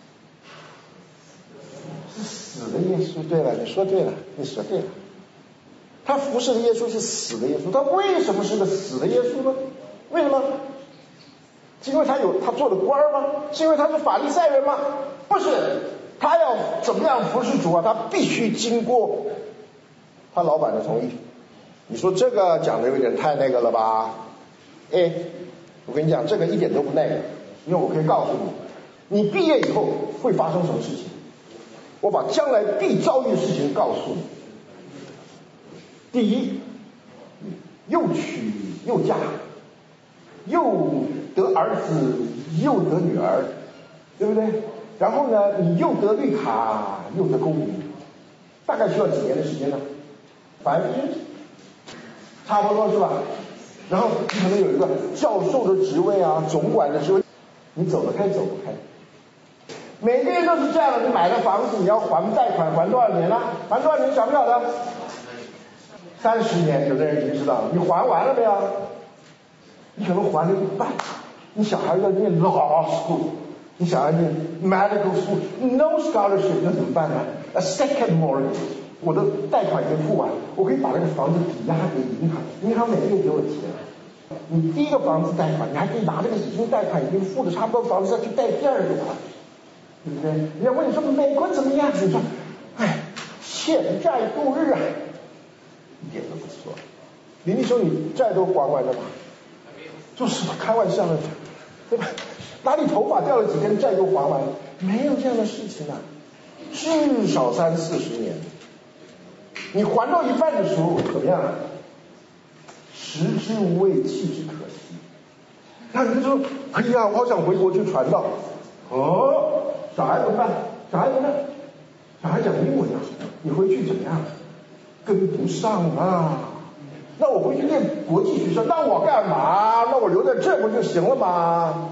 是死的耶稣。对了，你说对了，你说对了。他服侍的耶稣是死的耶稣。他为什么是个死的耶稣呢？为什么？是因为他有他做的官吗？是因为他是法利赛人吗？不是，他要怎么样服侍主啊？他必须经过他老板的同意。你说这个讲的有点太那个了吧？哎，我跟你讲，这个一点都不那个，因为我可以告诉你，你毕业以后会发生什么事情，我把将来必遭遇的事情告诉你。第一，又娶又嫁，又得儿子又得女儿，对不对？然后呢，你又得绿卡又得公民，大概需要几年的时间呢？百分之差不多是吧？然后你可能有一个教授的职位啊，总管的职位，你走得开走不开。每个人都是这样的，你买了房子，你要还贷款，还多少年呢？还多少年晓不晓得？ 三十年，有的人已经知道了，你还完了没有？你可能还了一半。你小孩要念 law school， 你小孩念 medical school，no scholarship， 那怎么办呢 ？A second mortgage， 我的贷款已经付完，我可以把那个房子抵押给银行，银行每个月给我钱。你第一个房子贷款，你还可以拿这个已经贷款已经付的差不多房子再去贷第二个款，对不对？人家问你说美国怎么样？你说，哎，欠债度日啊，一点都不错。林立说你债都还完了吗？就是开玩笑的，对吧？哪里头发掉了几根，债都还完了？没有这样的事情啊，至少三四十年。你还到一半的时候怎么样？食之无味，弃之可惜。那你就说，哎呀，我好想回国去传道。哦，小孩怎么办？小孩怎么办？小孩讲英文啊，你回去怎么样？跟不上啊。那我回去念国际学校，那我干嘛？那我留在这不就行了吗？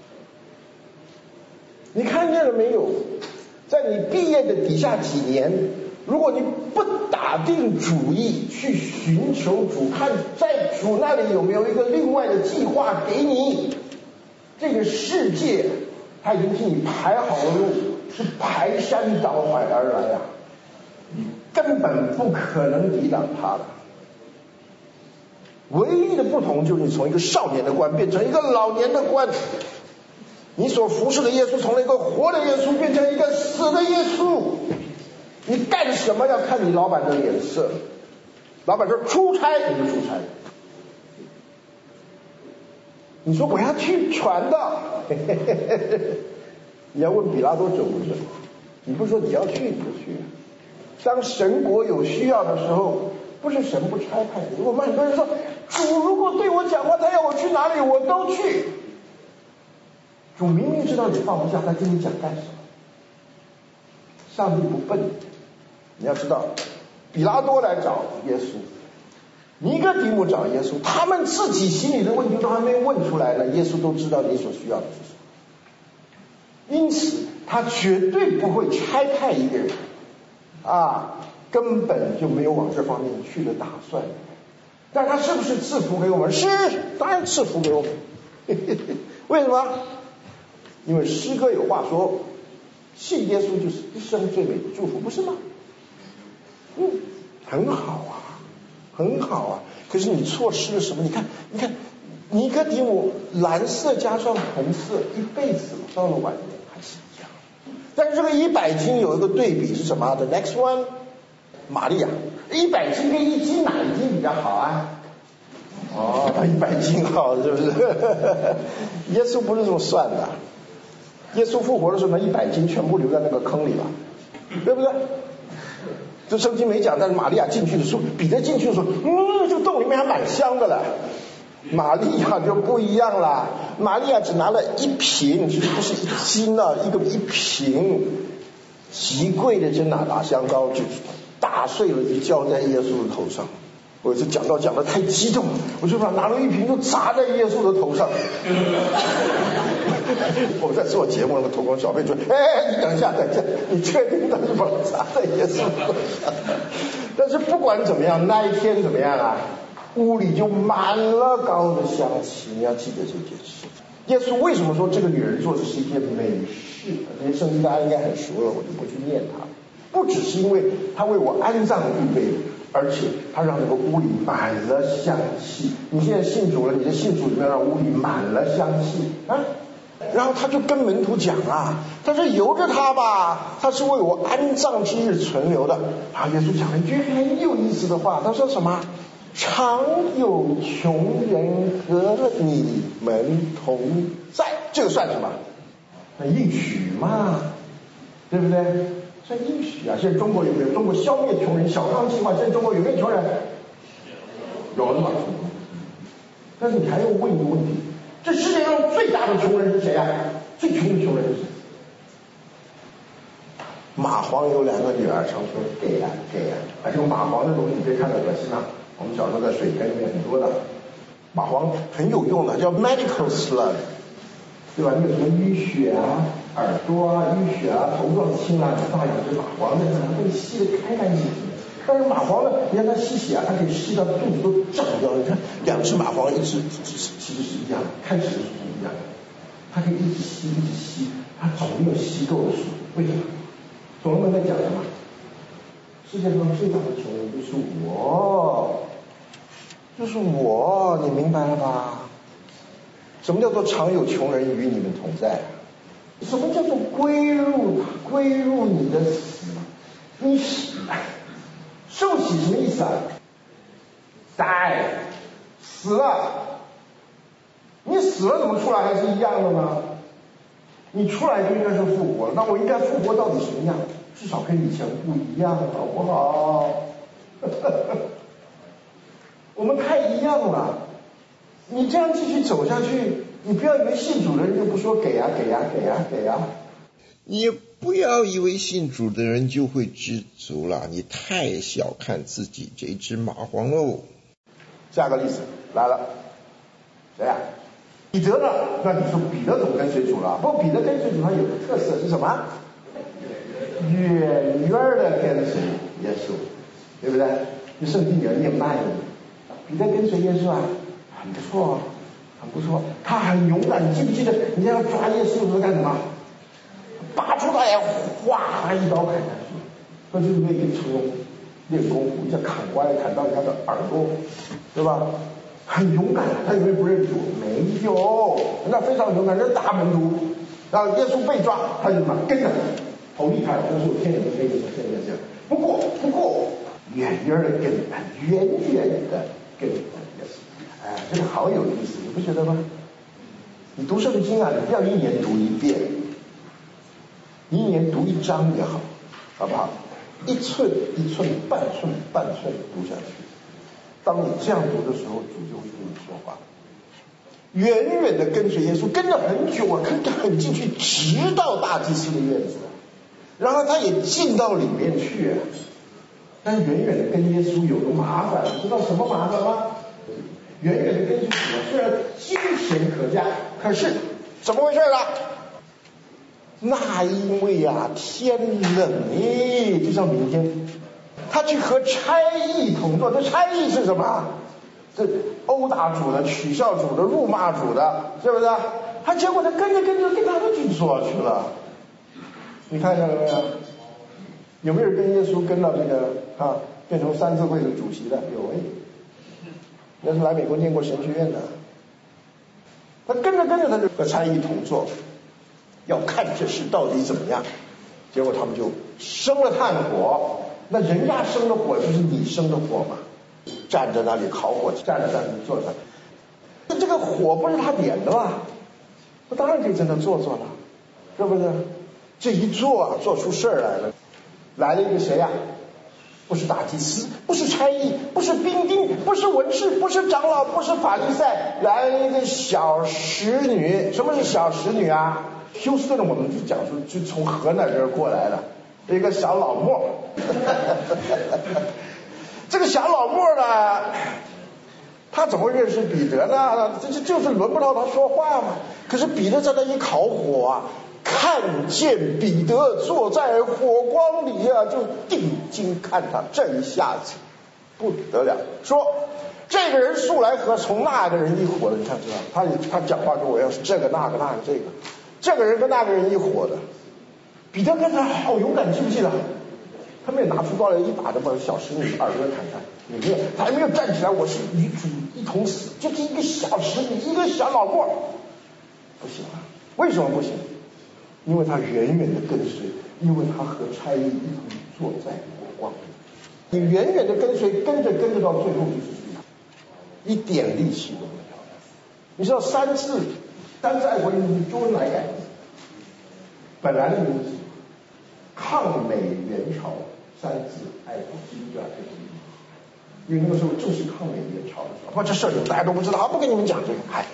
你看见了没有？在你毕业的底下几年，如果你不打定主意去寻求主，看在主那里有没有一个另外的计划给你，这个世界他已经替你排好了路，是排山倒海而来啊，你根本不可能抵挡他的。唯一的不同就是你从一个少年的官变成一个老年的官，你所服侍的耶稣从一个活的耶稣变成一个死的耶稣。你干什么要看你老板的脸色，老板说出差你就出差。你说我要去传道，你要问比拉多准不准？你不说你要去你就去。当神国有需要的时候，不是神不差派你。我们很多人说主如果对我讲话，他要我去哪里我都去。主明明知道你放不下，他跟你讲干什么？上帝不笨，你要知道，比拉多来找耶稣，尼哥底母找耶稣，他们自己心里的问题都还没问出来呢，耶稣都知道你所需要的是什么。因此他绝对不会差派一个人啊，根本就没有往这方面去的打算。但他是不是赐福给我们？是，当然赐福给我们。为什么？因为诗歌有话说，信耶稣就是一生最美的祝福，不是吗？嗯，很好啊，很好啊。可是你错失了什么？你看，你看，尼哥底母蓝色加上红色，一辈子到了晚年还是一样。但是这个一百斤有一个对比是什么 ？The next one， 玛利亚，一百斤跟一斤哪一斤比较好啊？哦，一百斤好，是不是？耶稣不是这么算的。耶稣复活的时候，那一百斤全部留在那个坑里了，对不对？这圣经没讲，但是玛利亚进去的时候，彼得进去的时候，嗯，这个洞里面还蛮香的了。玛利亚就不一样了，玛利亚只拿了一瓶，其实不是一斤啊，一个一瓶极贵的真哪达香膏，就打碎了就浇在耶稣的头上。我有一次讲到讲的太激动，我就把拿了一瓶就砸在耶稣的头上。我在做节目，那个头光小妹说：“哎，你等一下，等一下，你确定他是把它砸在耶稣头上？”但是不管怎么样，那一天怎么样啊？屋里就满了膏的香气。你要记得这件事。耶稣为什么说这个女人做的是一件美事？这些圣经大家应该很熟了，我就不去念它。不只是因为他为我安葬预备，而且他让这个屋里满了香气。你现在信主了，你的信主里面让屋里满了香气啊。然后他就跟门徒讲啊，他说由着他吧，他是为我安葬之日存留的。啊，耶稣讲了一句很有意思的话，他说什么？常有穷人和你们同在，这个算什么？那应许嘛，对不对？算应许啊！现在中国有没有中国消灭穷人小康计划？现在中国有没有穷人？有的嘛。但是你还要问一个问题：这世界上最大的穷人是谁啊？最穷的穷人是谁？蚂蟥有两个女儿，常说给啊给啊，而且蚂蟥的东西你别看着恶心啊，我们小时候在水坑里面很多的。蚂蟥很有用的，叫 medical slug， 对吧？你有什么淤血啊、耳朵啊、淤血啊、头撞青啊，你放养只蚂蟥在那会吸得开干净净的。 但是蚂蟥呢，你看它吸血啊，它可以吸到肚子都胀掉。你看两只蚂蟥，一只其实其实是一样的，看起来是不一样的，它可以一直吸一直吸，它总没有吸够的数。为什么？所罗门在讲什么？世界上最大的穷人就是我，就是我，你明白了吧？什么叫做常有穷人与你们同在？什么叫做归入归入你的死？你受洗什么意思啊？die，死了，你死了怎么出来还是一样的呢？你出来就应该是复活了，那我应该复活到底什么样？至少跟以前不一样，好不好？我们太一样了，你这样继续走下去，你不要以为信主的人就不说给呀给呀给呀给呀。 你也不要以为信主的人就会知足了，你太小看自己这只蚂蟥喽。 下个例子来了，谁呀？彼得呢？那你说彼得怎么跟随主了？不过彼得跟随主他有个特色是什么？远远的跟随耶稣，对不对？你圣经里面念慢一点，彼得跟随耶稣啊，很不错，很不错，他很勇敢。你记不记得？你要抓耶稣的时候干什么？拔出来，哗一刀砍下去，那就是为跟成龙练功夫，一下砍过来砍到他的耳朵，对吧？很勇敢，他有没有不认主？没有，那非常勇敢，这大门徒。然后耶稣被抓，他就嘛跟着，好厉害，那是有天眼的天眼的天眼的。不过不过，远远的跟，远远的跟耶稣，哎，这个好有意思，你不觉得吗？你读圣经啊，你不要一年读一遍，一年读一章也好，好不好？一寸一寸，半寸半寸读下去。当你这样读的时候，主就会跟你说话。远远的跟随耶稣，跟着很久啊，跟着很进去，直到大祭司的院子，然后他也进到里面去。但是远远的跟耶稣有个麻烦，你知道什么麻烦吗？远远的跟随主，虽然金钱可嘉，可是怎么回事呢？那因为啊天冷耶，就像明天。他去和差役同坐，这差役是什么？这殴打主的、取笑主的、辱骂主的，是不是？他结果他跟着跟着跟他们去坐去了。你看见了没有？有没有人跟耶稣跟到这个啊，变成三次会的主席的？有哎，那是来美国念过神学院的。他跟着跟着他就和差役同坐，要看这事到底怎么样。结果他们就生了炭火。那人家生的火就是你生的火嘛，站在那里烤火，站在那里坐着，那这个火不是他点的嘛，那当然可以在那坐坐了，是不是？这一坐啊，做出事儿来了，来了一个谁呀、啊？不是大祭司，不是差役，不是兵丁，不是文士，不是长老，不是法利赛，来了一个小使女。什么是小使女啊？休斯顿我们就讲说，就从河那边过来了。一个小老莫，这个小老莫呢，他怎么认识彼得呢？这就就是轮不到他说话嘛。可是彼得在那一烤火啊，看见彼得坐在火光里啊，就定睛看他，这一下子不得了，说这个人素来和从那个人一伙的，你看知道他他讲话跟我要是这个那个那个这个，这个人跟那个人一伙的。彼得跟他好勇敢，记不记得？他没有拿出刀来一把就把小使女耳朵砍开，也没有，他还没有站起来，我是与主一同死，就是一个小使女，一个小老莫，不行啊！为什么不行？因为他远远的跟随，因为他和差役一同坐在火光里。你远远的跟随，跟着跟着到最后就是这样，一点力气都没有。你知道三次，三次爱国运动周恩来改的，本来的名字。抗美援朝三字爱国基督教爱国运动，因为那个时候正是抗美援朝的时候。不，这事儿大家都不知道，不跟你们讲这个，哎，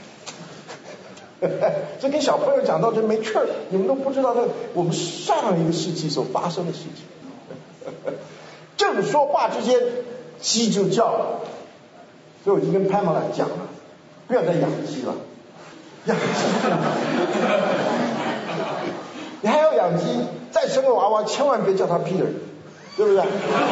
这跟小朋友讲到这没趣儿，你们都不知道这我们上一个世纪所发生的事情。正说话之间，鸡就叫了，所以我就跟潘马兰讲了，不要再养鸡了，养鸡，你还要养鸡。再生个娃娃，千万别叫他 Peter， 对不对？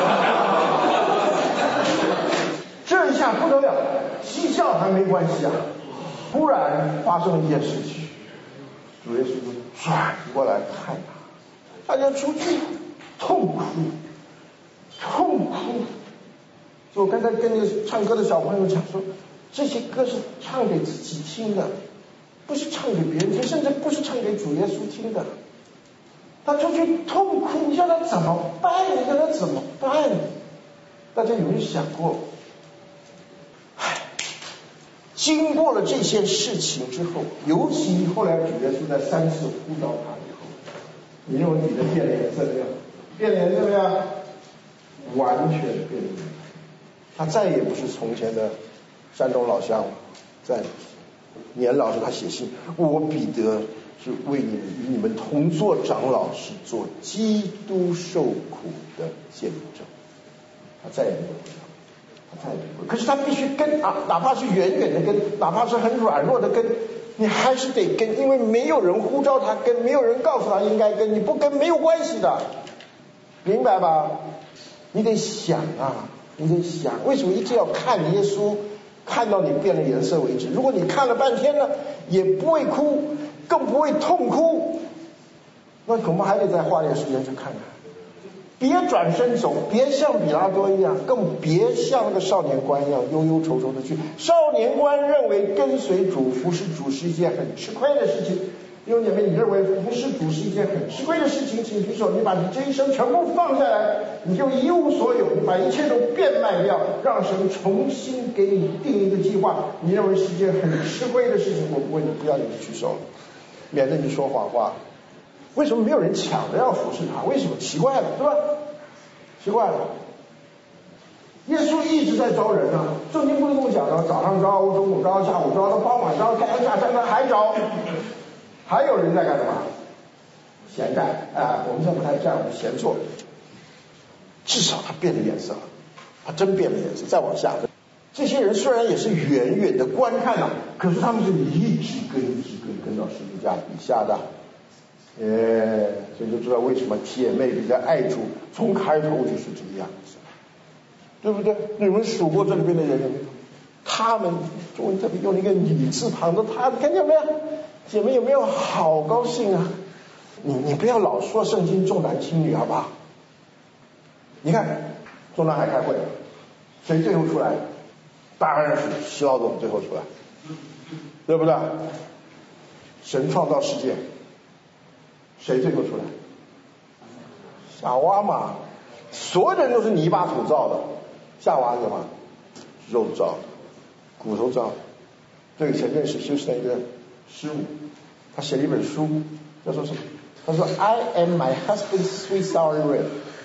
这一下不得了，嬉笑还没关系啊，突然发生了一件事情，主耶稣就转过来看他，大家出去痛哭，痛哭。所以我刚才跟那个唱歌的小朋友讲说，这些歌是唱给自己听的，不是唱给别人听，甚至不是唱给主耶稣听的。他出去痛哭，你叫他怎么办？你叫他怎么办？大家有没有想过？唉，经过了这些事情之后，尤其后来主耶稣在三次呼召他以后，你认为你的变脸色没有？变脸色没有？完全变脸。他再也不是从前的山东老乡了，再也不是。年老时他写信，我彼得是为你们与你们同做长老，是做基督受苦的见证。他再也没有回到，他再也没有。可是他必须跟啊，哪怕是远远的跟，哪怕是很软弱的跟，你还是得跟，因为没有人呼召他跟，没有人告诉他应该跟，你不跟没有关系的，明白吧？你得想啊，你得想，为什么一直要看耶稣，看到你变了颜色为止？如果你看了半天了，也不会哭，更不会痛哭，那恐怕还得再花点时间去看看。别转身走，别像比拉多一样，更别像那个少年官一样忧忧愁愁的去。少年官认为跟随主、服侍主是一件很吃亏的事情。弟兄姐妹，你认为服侍主是一件很吃亏的事情，请举手。你把你这一生全部放下来，你就一无所有，你把一切都变卖掉，让神重新给你定一个计划。你认为是一件很吃亏的事情，我不问你，不要你举手了，免得你说谎话。为什么没有人抢着要服侍他？为什么？奇怪了，对吧？奇怪了。耶稣一直在招人啊，圣经不是这么讲的，早上招，中午招，下午招，到傍晚招，太阳下山了还招。还有人在干什么？闲站啊！我们这不太站，我们闲坐。至少他变了颜色了，他真变了颜色。再往下，这些人虽然也是远远的观看了，可是他们是一直跟一直跟跟到十字架底下的。哎，所以就知道为什么姐妹比较爱主，从开头就是这个样子，对不对？你们数过这里边的人有没有？他们中文特别用了一个女字旁的他，看见没有？姐妹有没有好高兴啊？你你不要老说圣经重男轻女好不好？你看中南海开会，谁最后出来？当然是希老总最后出来，对不对？神创造世界，谁最后出来？夏娃嘛，所有的人都是泥巴土造的，夏娃是什么？肉造的，骨头造的。对，以前认识休斯顿一个师母，他写了一本书，叫做什么？他说 I am my husband's sweet sour rib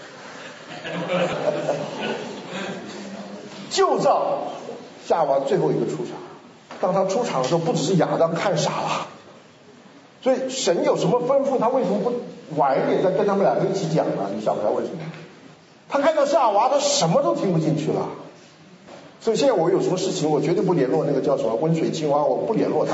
就照夏娃最后一个出场，当他出场的时候，不只是亚当看傻了，所以神有什么吩咐，他为什么不晚一点再跟他们两个一起讲呢？你想不想为什么？他看到夏娃，他什么都听不进去了。所以现在我有什么事情，我绝对不联络那个叫什么温水青蛙，我不联络他。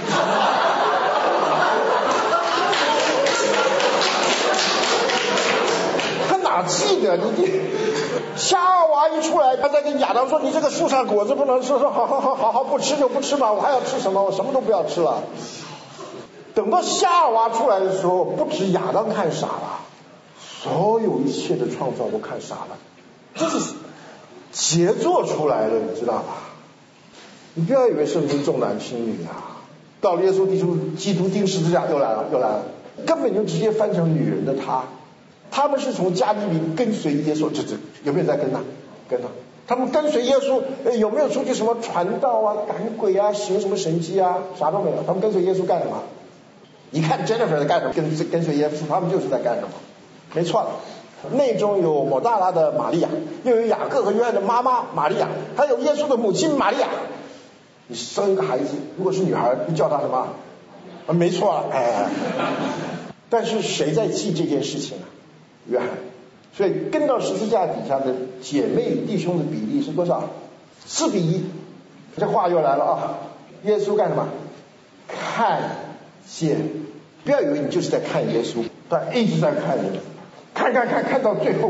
他哪记得你你夏娃一出来，他在跟亚当说：“你这个树上果子不能吃。”说：“好好好好好，不吃就不吃嘛，我还要吃什么？我什么都不要吃了。”等到夏娃出来的时候，不止亚当看傻了，所有一切的创造都看傻了，这是杰作出来了，你知道吧？你不要以为圣经重男轻女啊，到了耶稣基督基督钉十字架又来了又来了，根本就直接翻成女人的她。他们是从加利利跟随耶稣，这这有没有在跟他？跟他，他们跟随耶稣，有没有出去什么传道啊、赶鬼啊、行什么神迹啊？啥都没有。他们跟随耶稣干什么？你看 Jennifer 在干什么？跟跟随耶稣，他们就是在干什么？没错了。内中有抹大拉的玛利亚，又有雅各和约翰的妈妈玛利亚，还有耶稣的母亲玛利亚。你生一个孩子，如果是女孩，你叫她什么？啊，没错了，哎。但是谁在记这件事情啊？约翰。所以跟到十字架底下的姐妹弟兄的比例是多少？四比一。这话又来了啊！耶稣干什么？看见。不要以为你就是在看耶稣，他一直在看你。看看看看到最后，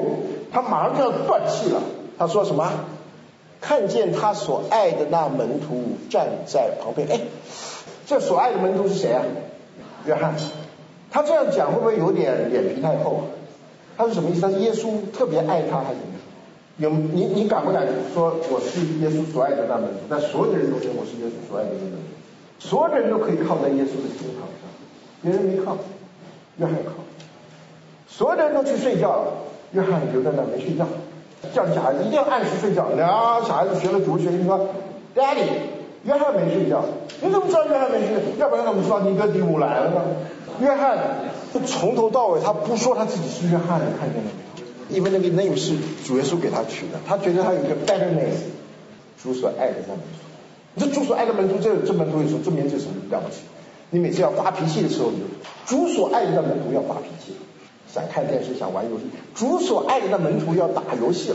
他马上就要断气了。他说什么？看见他所爱的那门徒站在旁边。哎，这所爱的门徒是谁啊？约翰。他这样讲会不会有点脸皮太厚啊？他是什么意思？他是耶稣特别爱他还是怎么样？有你你敢不敢说我是耶稣所爱的那门徒？但所有的人都说我是耶稣所爱的那门徒，所有的人都可以靠在耶稣的胸膛上，别人没靠，约翰靠。所有的人都去睡觉了，约翰留在那没睡觉，叫小孩子一定要按时睡觉。然后小孩子学了主学，你说 Daddy， 约翰没睡觉，你怎么知道约翰没睡觉？要不然怎么知道尼哥底母来了呢？约翰从头到尾他不说他自己是约翰，你看见了没有？因为那个 name 是主耶稣给他取的，他觉得他有一个 better name， 主所爱的那门徒。你说主所爱的门徒，这这门徒有什么这名字有什么了不起？你每次要发脾气的时候，主所爱的那门徒要发脾气，想看电视想玩游戏，主所爱的那门徒要打游戏了，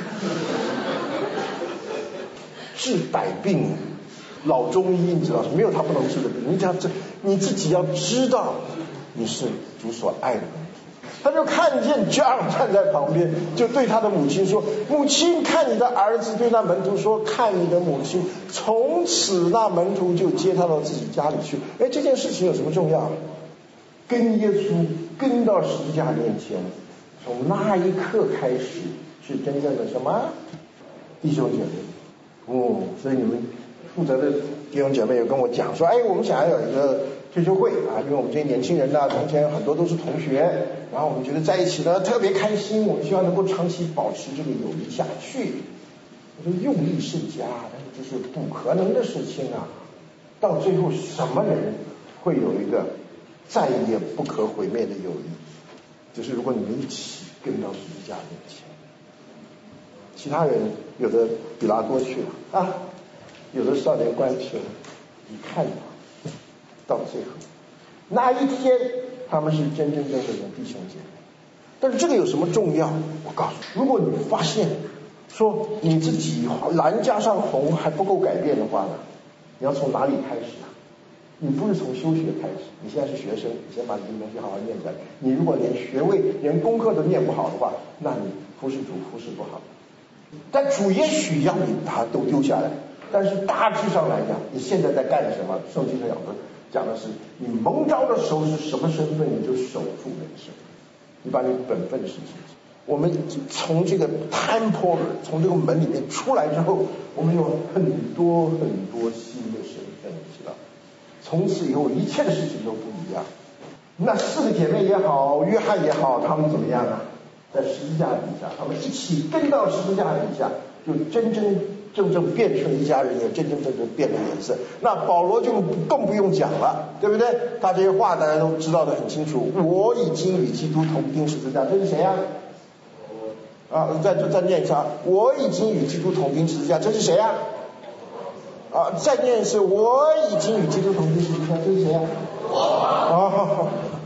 治百病。老中医你知道没有他不能治的病，你讲这你自己要知道你是主所爱的门徒。他就看见 John 站在旁边，就对他的母亲说，母亲看你的儿子，对那门徒说，看你的母亲。从此那门徒就接他到自己家里去。哎，这件事情有什么重要？跟耶稣跟到十字架面前，从那一刻开始是真正的什么弟兄姐妹。哦，所以你们负责的弟兄姐妹有跟我讲说，哎，我们想要有一个退休会啊，因为我们这些年轻人呢，从前很多都是同学，然后我们觉得在一起呢特别开心，我们希望能够长期保持这个友谊下去。我说用力甚佳，但是这是不可能的事情啊！到最后什么人会有一个再也不可毁灭的友谊？就是如果你们一起跟到十字架面前，其他人有的比拉多去了啊，有的少年官去了，你看吧，到最后那一天他们是真真正正的弟兄姐妹。但是这个有什么重要？我告诉你，如果你发现说你自己蓝加上红还不够改变的话呢，你要从哪里开始啊？你不是从修学开始，你现在是学生，你先把你的东西好好念出来。你如果连学位连功课都念不好的话，那你服侍主服侍不好。但主也许要你把它都丢下来，但是大致上来讲，你现在在干什么？圣经上讲的讲的是，你蒙召的时候是什么身份，你就守住那个身份，你把你本分的事情。我们从这个 time porter 从这个门里面出来之后，我们有很多很多新的身份，你知道，从此以后一切的事情都不一样。那四个姐妹也好，约翰也好，他们怎么样啊？在十字架底下，他们一起跟到十字架底下，就真真正正变成一家人，也真真正正变了颜色。那保罗就更不用讲了，对不对？他这些话大家都知道得很清楚。我已经与基督同钉十字架，这是谁呀、啊？啊，再再念一次啊！我已经与基督同钉十字架，这是谁呀、啊？啊，再念一次，我已经与基督同钉十字架，这是谁呀、啊？啊，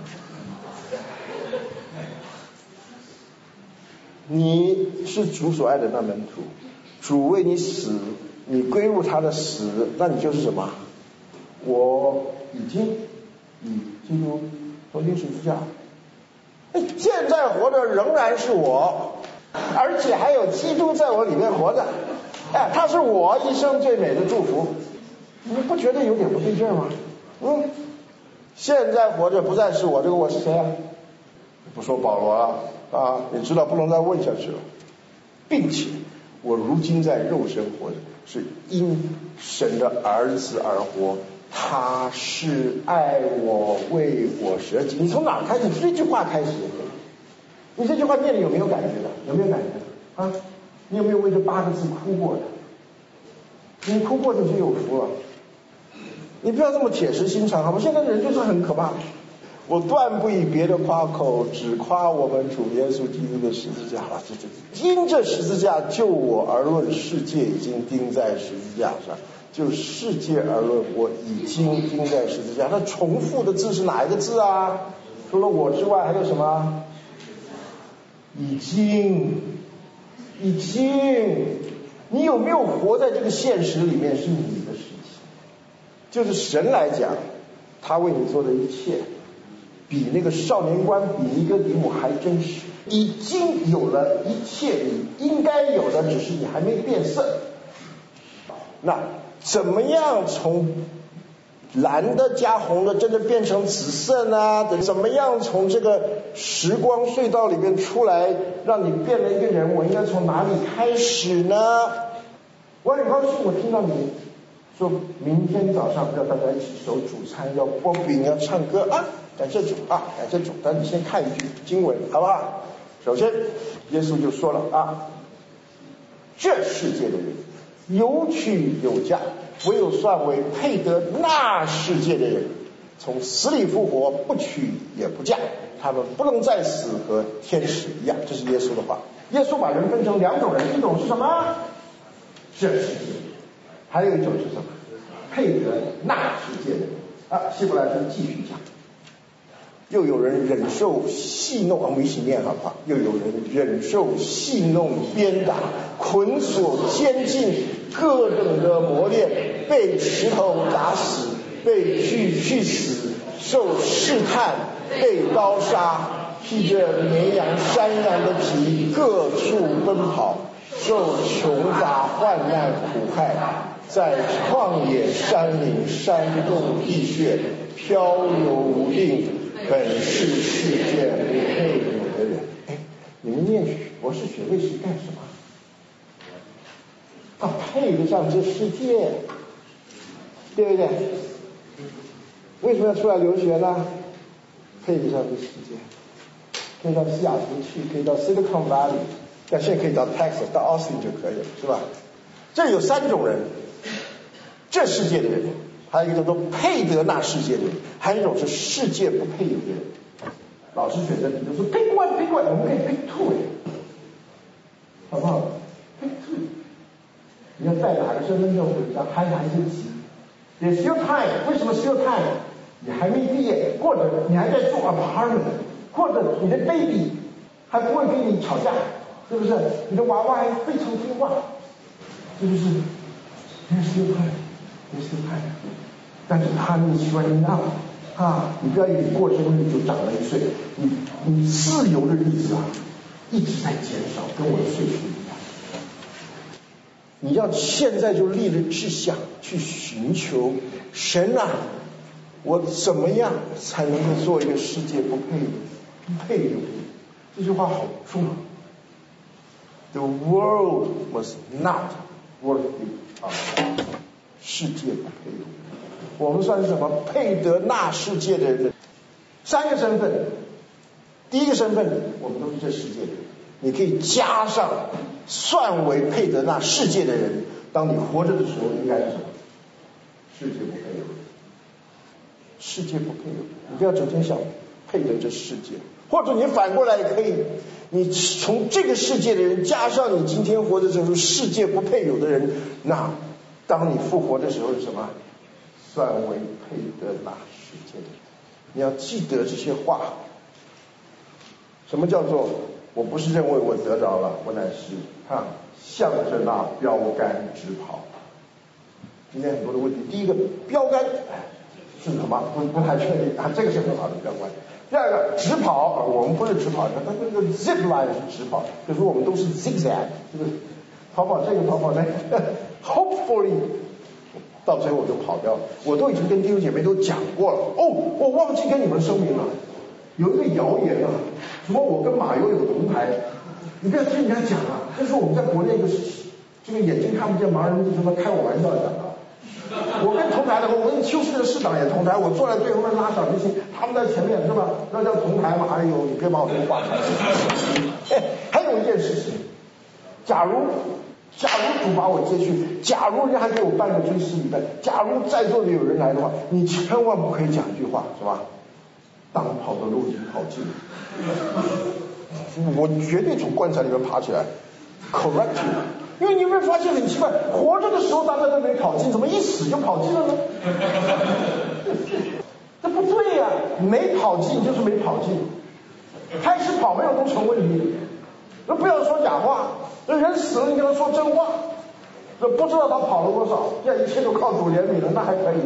你是主所爱的那门徒，主为你死，你归入他的死，那你就是什么？我已经与基督同钉十字架，现在活着仍然是我，而且还有基督在我里面活着，哎，他是我一生最美的祝福，你不觉得有点不对劲吗？嗯，现在活着不再是我，这个我是谁啊？不说保罗了啊，你知道不能再问下去了，并且我如今在肉身活着，是因神的儿子而活，他是爱我，为我舍己。你从哪开始？这句话开始也可以。你这句话念的有没有感觉的？有没有感觉啊？你有没有为这八个字哭过的？你哭过你就有福了。你不要这么铁石心肠好吗？现在的人就是很可怕。我断不以别的夸口，只夸我们主耶稣基督的十字架了。这这因这十字架就我而论，世界已经钉在十字架上；就世界而论，我已经钉在十字架。那重复的字是哪一个字啊？除了我之外还有什么？已经，已经。你有没有活在这个现实里面是你的事情，就是神来讲，他为你做的一切比那个少年官比尼哥底母还真实。 已经有了一切你应该有的，只是你还没变色。那怎么样从蓝的加红的真的变成紫色呢？怎么样从这个时光隧道里面出来，让你变了一个人？我应该从哪里开始呢？我很高兴，我听到你说明天早上要大家一起守主餐，要播饼，要唱歌啊！感谢主啊，感谢主。但你先看一句经文，好不好？首先，耶稣就说了啊，这世界的人有取有价，唯有算为配得那世界的人，从死里复活，不取也不嫁，他们不能再死，和天使一样。这是耶稣的话。耶稣把人分成两种人，一种是什么？这世界，还有一种是什么？配得那世界的人啊。希伯来书继续讲，又有人忍受戏弄，我们一起念好不好？又有人忍受戏弄、鞭打、捆锁、监禁，各等的磨练，被石头打死，被锯锯死，受试探，被刀杀，披着绵羊、山羊的皮，各处奔跑，受穷乏、患难、苦害，在旷野、山林、山洞、地穴漂流无定，本是世界不配有的人。哎，你们念博士学位是干什么？他配得上这世界，对不对？为什么要出来留学呢？配得上这世界，可以到西雅图去，可以到 Silicon Valley， 但现在可以到 Texas， 到 Austin 就可以了，是吧？这有三种人，这世界的人，还有一个叫做配得那世界的人，还有一种是世界不配有的人。老师选择题就说 pick one pick one， 我们可以 pick two， 好不好 ？pick two， 你要带哪个身份证回家，还来得及。也 still time， 为什么 still time？ 你还没毕业，或者你还在住 apartment， 或者你的 baby 还不会跟你吵架，是不是？你的娃娃还非常听话，是不是？你 still time， 你 still time， 但是他们喜欢你那啊，你不要以为过生日就长了一岁，你你自由的日子啊一直在减少，跟我的岁数一样。你要现在就立了志向去寻求神啊，我怎么样才能够做一个世界不配不配有？这句话好重要。The world was not worthy of， 世界不配有。我们算是什么？配得那世界的人。三个身份，第一个身份，我们都是这世界的人。你可以加上算为配得那世界的人，当你活着的时候应该是什么？世界不配有，世界不配有。你不要整天想配得这世界，或者你反过来也可以，你从这个世界的人加上你今天活着就是世界不配有的人，那当你复活的时候是什么？算为配得那世界的人。你要记得这些话。什么叫做我不是认为我得着了，我乃是哈向着那标杆直跑。今天很多的问题，第一个标杆是什么？不不太确定啊，这个是很好的标杆。第二个直跑，我们不是直跑，那那个 zip line 是直跑，就是我们都是 zigzag， 这个跑跑这个跑跑那个 ，hopefully 到最后我就跑掉了。我都已经跟弟兄姐妹都讲过了，哦，我忘记跟你们声明了。有一个谣言啊，什么我跟马友友同台，你不要听人家讲啊，这是我们在国内一个这个眼睛看不见盲人，就他妈开我玩笑讲的。我跟同台的，我跟休斯顿的市长也同台，我坐在最后面拉小提琴，他们在前面是吧？那叫同台嘛？哎呦，你别把我这个话讲。哎，还有一件事情，假如假如主把我接去，假如人家还给我办个追思礼拜，假如在座的有人来的话，你千万不可以讲一句话，是吧？当跑的路已经跑尽了，我绝对从棺材里面爬起来 correct you， 因为你会发现很奇怪，活着的时候大家都没跑尽，怎么一死就跑尽了呢？这不对呀、啊，没跑尽就是没跑尽，开始跑没有都成问题。那不要说假话，那人死了你跟他说真话，这不知道他跑了多少，这一切都靠主怜悯了，那还可以。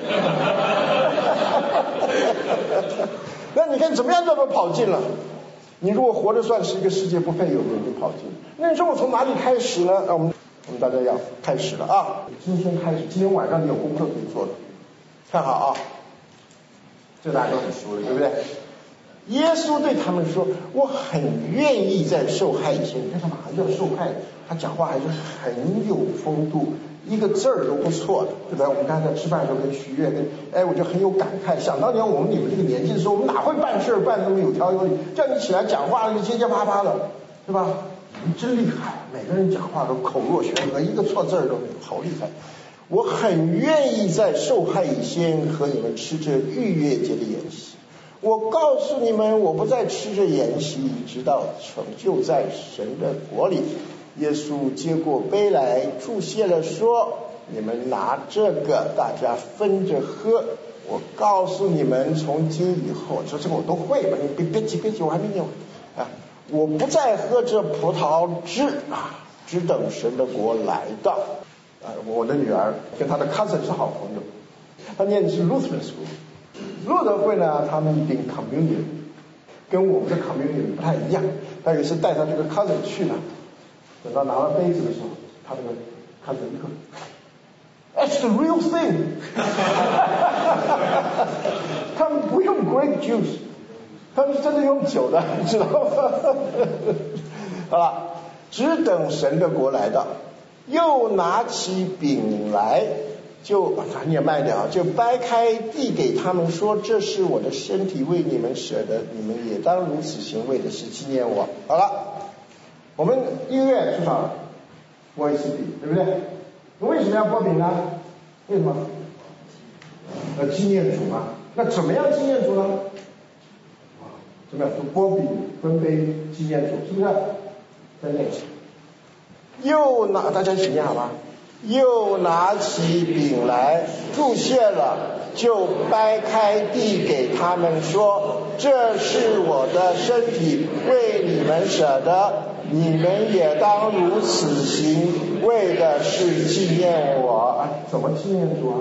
那你看怎么样叫做跑尽了？ 你如果活着算是一个世界不配有的人，就跑进。那你说我从哪里开始呢？啊，我们我们大家要开始了啊！今天开始，今天晚上你有功课可以做的，看好啊！这大家都很熟的，对不对？耶稣对他们说：“我很愿意在受害以前。”你看他马上就要受害，他讲话还是很有风度，一个字儿都不错的，对吧？我们刚才在吃饭的时候跟徐悦跟，哎，我就很有感慨。想当年我们你们这个年纪的时候，我们哪会办事办那么有条有理？叫你起来讲话就结结巴巴的，对吧？你们真厉害，每个人讲话都口若悬河，一个错字儿都没有，好厉害。我很愿意在受害以前和你们吃这逾越节的筵席。我告诉你们，我不再吃这筵席，直到成就在神的国里。耶稣接过杯来，祝谢了，说：“你们拿这个，大家分着喝。我告诉你们，从今以后，说这个我都会吧，你别别急别急，我还没念完啊！我不再喝这葡萄汁啊，只等神的国来到。”啊，我的女儿跟她的 cousin 是好朋友，她念的是 Lutheran School。路德会呢，他们领 communion， 跟我们的 communion 不太一样。他有一次带他这个 cousin 去了，等到拿了杯子的时候，他这个 cousin 一喝 ，That's the real thing 。他们不用 grape juice， 他们是真的用酒的，你知道吗？好了，只等神的国来到，又拿起饼来。就咱念慢点啊，就掰开递给他们说：“这是我的身体，为你们舍的，你们也当如此行，为的是纪念我。”好了，我们一个月至少剥一次饼，对不对？为什么要剥饼呢？为什么？呃，纪念主嘛。那怎么样纪念主呢？怎么样？就剥饼分杯纪念主，是不是？再念一下。又拿，大家一起念好吗？又拿起饼来，祝谢了，就掰开递给他们说：“这是我的身体，为你们舍的，你们也当如此行，为的是纪念我。”啊，怎么纪念主啊？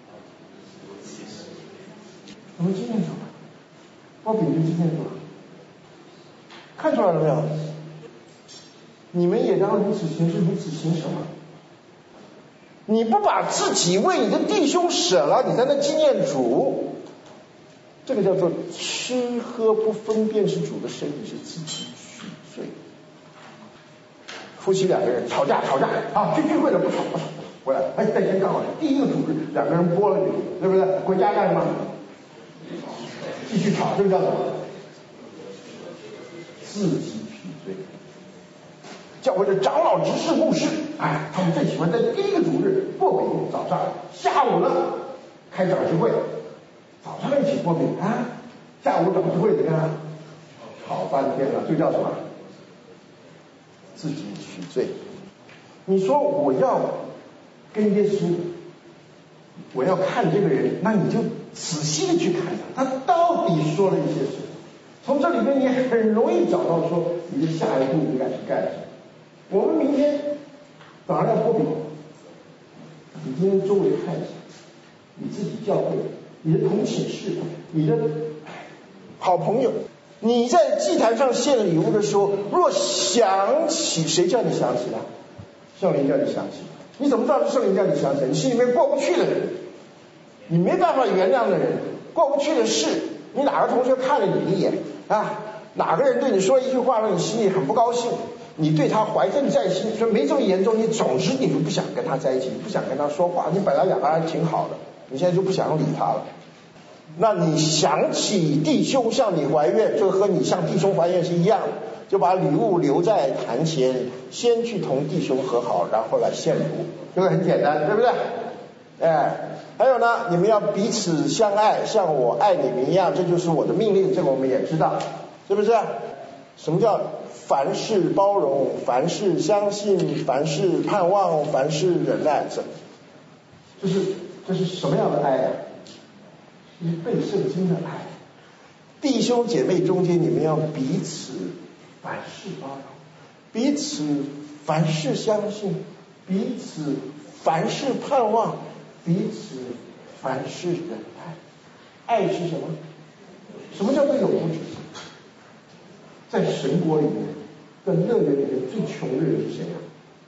怎么纪念主啊？剥饼就纪念主啊？看出来了没有？你们也当如此行，是如此行什么？你不把自己为你的弟兄舍了，你在那纪念主，这个叫做吃喝不分辨是主的身体，是自己许罪。夫妻两个人吵架吵架啊，去聚会了不吵不吵，回来哎，那天刚好第一个主日，两个人剥了饼，对不对？回家干什么？继续吵，这个叫什么？自己许罪。教会的长老、执事、牧师，哎，他们最喜欢在第一个主日剥饼，早上、下午呢开长聚会，早上一起剥饼啊，下午长聚会怎么样？好半天了，这叫什么？自己许罪。你说我要跟耶稣，我要看这个人，那你就仔细的去看他，他到底说了一些什么？从这里面你很容易找到说你的下一步应该是干什么。我们明天早上要剥饼，你今天周围看一下，你自己教会、你的同寝室、你的好朋友，你在祭坛上献礼物的时候，若想起，谁叫你想起的？圣灵叫你想起。你怎么知道是圣灵叫你想起？你心里面过不去的人，你没办法原谅的人，过不去的事，你哪个同学看了你一眼啊？哪个人对你说一句话让你心里很不高兴？你对他怀恨在心，说没这么严重，你总之你就不想跟他在一起，不想跟他说话，你本来两个人挺好的，你现在就不想理他了。那你想起弟兄向你怀怨，就和你向弟兄怀怨是一样的，就把礼物留在坛前，先去同弟兄和好，然后来献礼物，这个很简单，对不对？哎，还有呢，你们要彼此相爱，像我爱你们一样，这就是我的命令，这个我们也知道，是不是？什么叫凡事包容，凡事相信，凡事盼望，凡事忍耐？这这是这是什么样的爱啊？是背圣经的爱。弟兄姐妹中间，你们要彼此凡事包容，彼此凡事相信，彼此凡事盼望，彼此凡事忍耐。爱是什么？什么叫做永不止息？ 在神国里面，在乐园里面最穷的人是谁呀、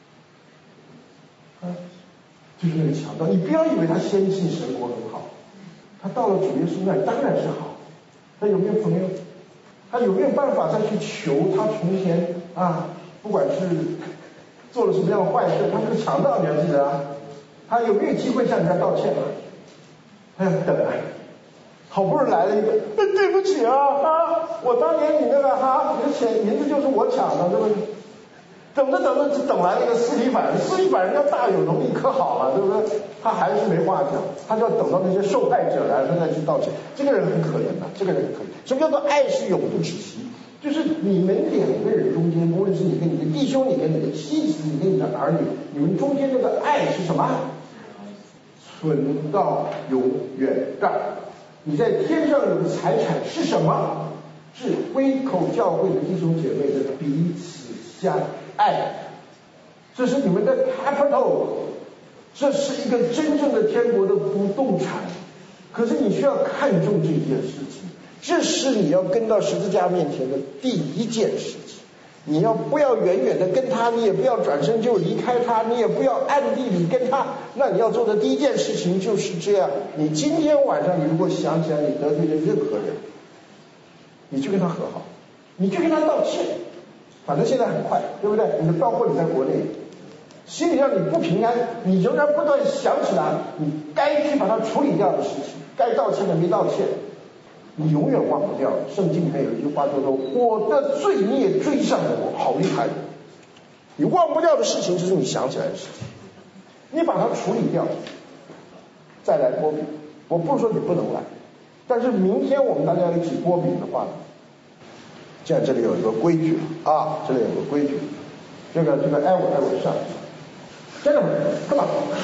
啊？啊，就是那个强盗。你不要以为他先进神国很好，他到了主耶稣那里当然是好。他有没有朋友？他有没有办法再去求他从前啊，不管是做了什么样的坏事，他是个强盗，你还记得啊？他有没有机会向人家道歉啊？他要等啊，好不容易来了一个，对不起啊啊，我当年你那个哈，你的钱银子就是我抢的，对不对？等着等着就等来了一个司提反，司提反人家大有能力可好了，对不对？他还是没话讲，他就要等到那些受害者来了，他再去道歉。这个人很可怜的，这个人很可怜。什么叫做爱是永不止息？就是你们两个人中间，无论是你跟你的弟兄，你跟你的妻子，你跟你的儿女，你们中间那个爱是什么？存到永远的。你在天上有的财产是什么？是归口教会的弟兄姐妹的彼此相爱，这是你们的 capital， 这是一个真正的天国的不动产。可是你需要看重这件事情，这是你要跟到十字架面前的第一件事情。你要不要远远的跟他，你也不要转身就离开他，你也不要暗地里跟他。那你要做的第一件事情就是这样：你今天晚上你如果想起来你得罪了任何人，你就跟他和好，你就跟他道歉。反正现在很快，对不对？你包括你在国内，心里让你不平安，你仍然不断想起来你该去把它处理掉的事情，该道歉的没道歉，你永远忘不掉。圣经里面有一句话叫做我的罪孽追上了我，好厉害。你忘不掉的事情就是你想起来的事情，你把它处理掉，再来剥饼。我不是说你不能来，但是明天我们大家一起剥饼的话，现在这里有一个规矩啊，这里有个规矩，这个这个挨我挨我上，家长们干嘛？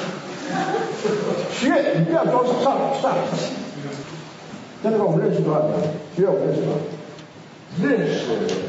徐悦，你不要装上上。家长们，我们认识多少年？徐悦，我们认识多少年？认识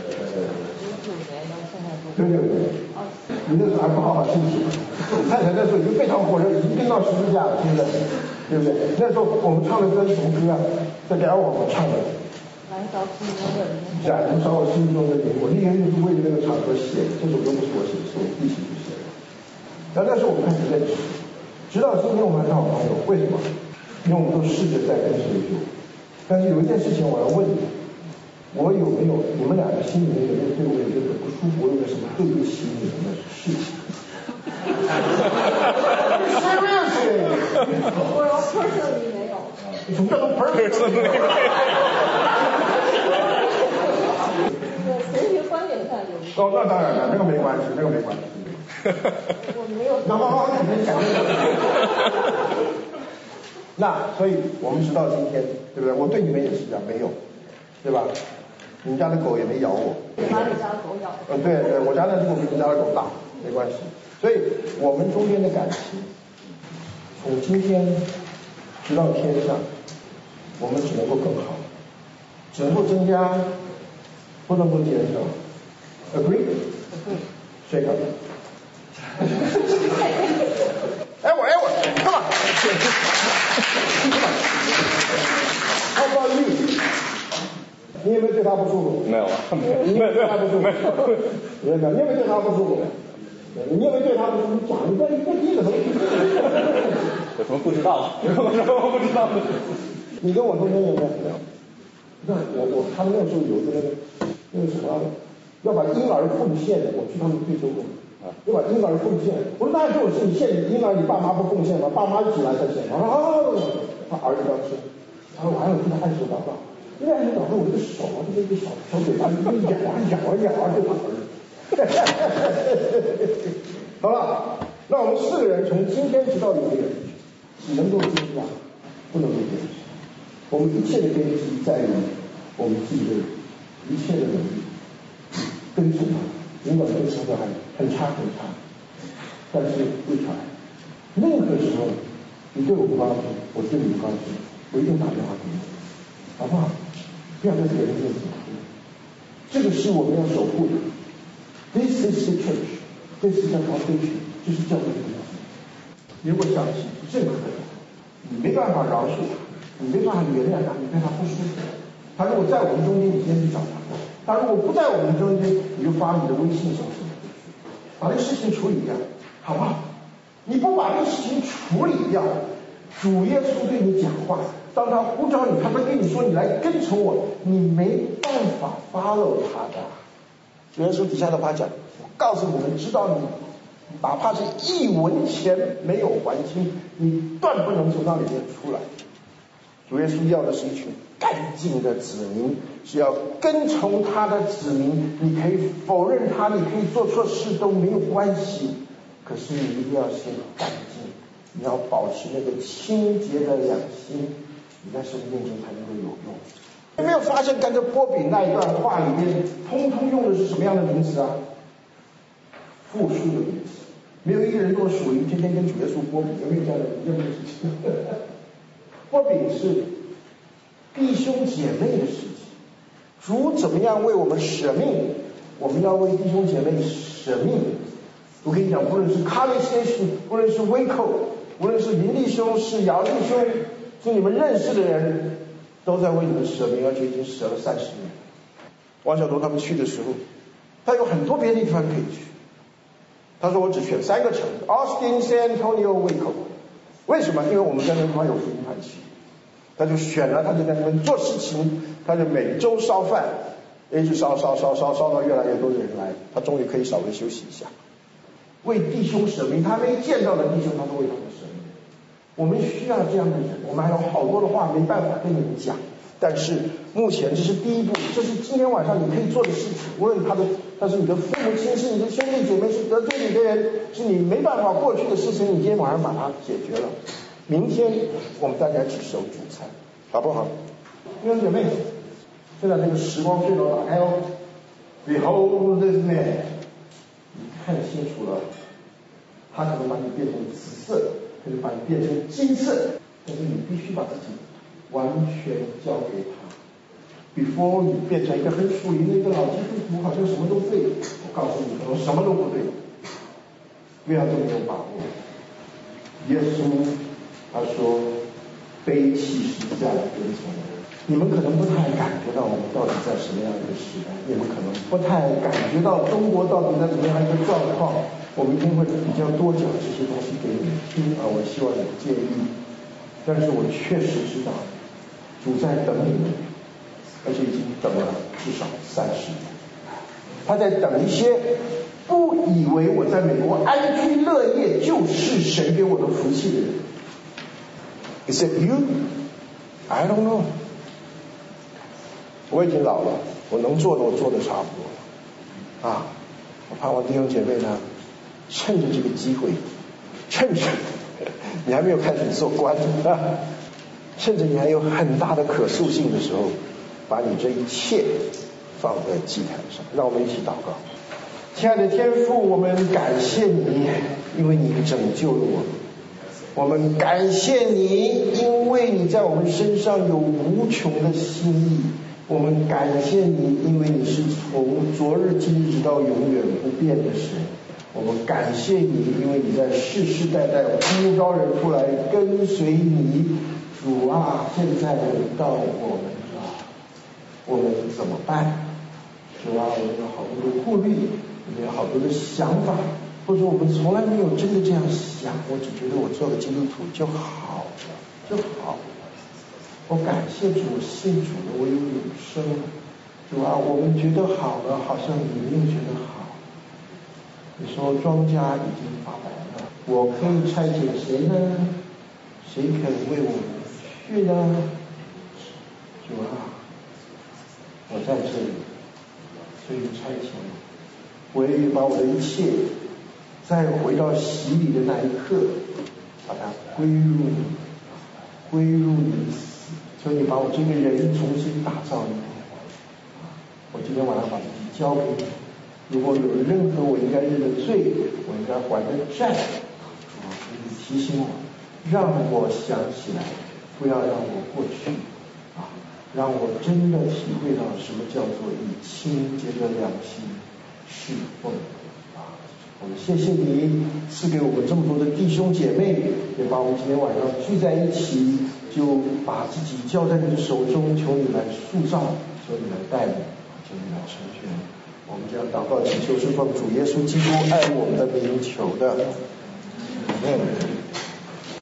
六六年。你那时候还不好好清楚，你太太那时候已经非常火热，已经跟到十字架了，现在对不对？那时候我们唱的歌是什么歌啊？在给我们唱的。燃烧心中的灵火，燃烧我心中的灵火。那天就是为了那个场合写的，这首歌不是我写的，是我弟媳妇写的。然后那时候我们开始认识，直到今天我们还是好朋友。为什么？因为我们都试着在跟谁做。但是有一件事情我要问你，我有没有你们两个心里面有没有对我有一个不舒服，有没有什么对不起你们的事情？Seriously， 我要 personally 没有。 什么叫做 personally？ 神学观点上有。 哦，那当然了，那个没关系，那个没关系。 我没有。 那好好，你们讲。那所以我们直到今天，对不对？我对你们也是这样，没有，对吧？你们家的狗也没咬我。 把你家的狗咬。 呃，对对，我家的狗比你家的狗大，没关系。所以我们中间的感情，从今天直到天上，我们只能够更好，只能够增加，不能够减少。Agree？ Shake up。哎我哎我 ，Come on。How about you？ 你有没有对他不舒服？ 没有啊， 你有没有对他不舒服？没有没有，你有没有对他不舒服？你有没有对他不舒服？讲一个一个一个头。 有什么不知道？有什么不知道？ 你跟我中间有没有？没有。那我我他们那时候有一个那个那个什么，要把婴儿奉献的，我去他们退休过。要把婴儿奉献，我说那这种事你献婴儿，你爸妈不奉献吗？爸妈一起来才献。我说啊，他儿子当时，他说我还要替他按手祷告，因为按手祷告我这个手啊，这个一个小小嘴巴，一个咬啊咬啊咬啊就他儿子。好了，那我们四个人从今天直到永远，只能够坚持，不能够坚持。我们一切的根基在于我们自己的一切的努力，跟随他。尽管这个时候还很差很差，但是会传。任何时候你对我不高兴，我对你不高兴，我一定打电话给你，好不好？不要在别人面前哭，这个是我们要守护的。This is the church， this is the foundation， 这是教会的东西。如果想起任何人，你没办法饶恕他，你没办法原谅他，你对他不舒服，他如果在我们中间，你先去找他。 他如果不在我们中间，你就发你的微信上去，把这个事情处理掉，好不好？你不把这个事情处理掉，主耶稣对你讲话，当他呼召你，他会跟你说你来跟从我，你没办法 follow 他的。主耶稣底下的话讲，我告诉你们，知道你哪怕是一文钱没有还清，你断不能从那里面出来。主耶稣要的是一群干净的子民，是要跟从他的子民。你可以否认他，你可以做错事都没有关系，可是你一定要先干净，你要保持那个清洁的良心，你在神面前才能够有用。有没有发现，跟着波比那一段话里面，通通用的是什么样的名词啊？复数的名词。没有一个人跟我属灵，天天跟主耶稣波比，有没有这样的一件事情？波比是弟兄姐妹的事情。主怎么样为我们舍命，我们要为弟兄姐妹舍命。我跟你讲，无论是 College Station， 无论是 Waco， 无论是林弟兄，是姚弟兄，是你们认识的人，都在为你们舍命，而且已经舍了三十年。王小彤他们去的时候，他有很多别的地方可以去。他说我只选三个城市 ，Austin、San Antonio、Waco。为什么？因为我们在那地方有福音团契。他就选了，他就在那边做事情，他就每周烧饭，一直烧烧烧烧烧到越来越多的人来，他终于可以稍微休息一下。为弟兄舍命，他没见到的弟兄，他都为他们舍命。我们需要这样的人，我们还有好多的话没办法跟你们讲，但是目前这是第一步，这是今天晚上你可以做的事情。无论他的他是你的父母亲，是你的兄弟姐妹，是得罪你的人，是你没办法过去的事情，你今天晚上把它解决了。明天我们大家一起守主餐，好不好？弟兄姐妹，现在这个时光隧道打开哦 ，Behold this man， 你看清楚了，他可能把你变成紫色，可能把你变成金色，但是你必须把自己完全交给他。Before 你变成一个很属灵的一个老基督徒，好像什么都对，我告诉你，可能什么都不对，不要这么有把握。耶稣他说背起十字架来跟从我。你们可能不太感觉到我们到底在什么样的一个时代，你们可能不太感觉到中国到底在怎么样一个状况。我明天会比较多讲这些东西给你们听啊，我希望你不介意。但是我确实知道主在等你们，而且已经等了至少三十年。他在等一些不以为我在美国安居乐业就是神给我的福气的人。Is it you? I don't know. 我已经老了，我能做的我做的差不多了啊！我盼望弟兄姐妹呢，趁着这个机会，趁着你还没有开始做官啊，趁着你还有很大的可塑性的时候，把你这一切放在祭坛上。让我们一起祷告。亲爱的天父，我们感谢你，因为你拯救了我们。我们感谢你，因为你在我们身上有无穷的心意。我们感谢你，因为你是从昨日今日直到永远不变的神。我们感谢你，因为你在世世代代呼召人出来跟随你。主啊，现在轮到我们了，我们怎么办？主啊，我们有好多的顾虑，我们有好多的想法，或者我们从来没有真的这样想，我只觉得我做个基督徒就好了，就好了。我感谢主，信主了，我有永生。主啊，我们觉得好了，好像你没有觉得好。你说庄稼已经发白了，我可以差遣谁呢？谁肯为我们去呢？主啊，我在这里，所以差遣我，我也把我的一切，再回到洗礼的那一刻，把它归入你，归入你死。所以你把我这个人重新打造一遍。我今天晚上把自己交给你。如果有任何我应该认的罪，我应该还的债，主啊，你提醒我，让我想起来，不要让我过去啊，让我真的体会到什么叫做以清洁的良心侍奉啊！我们谢谢你赐给我们这么多的弟兄姐妹，也把我们今天晚上聚在一起，就把自己交在你的手中，求你来塑造，求你来带领。 就要成全。我们这样祷告祈求是奉主耶稣基督爱我们的名求的。嗯。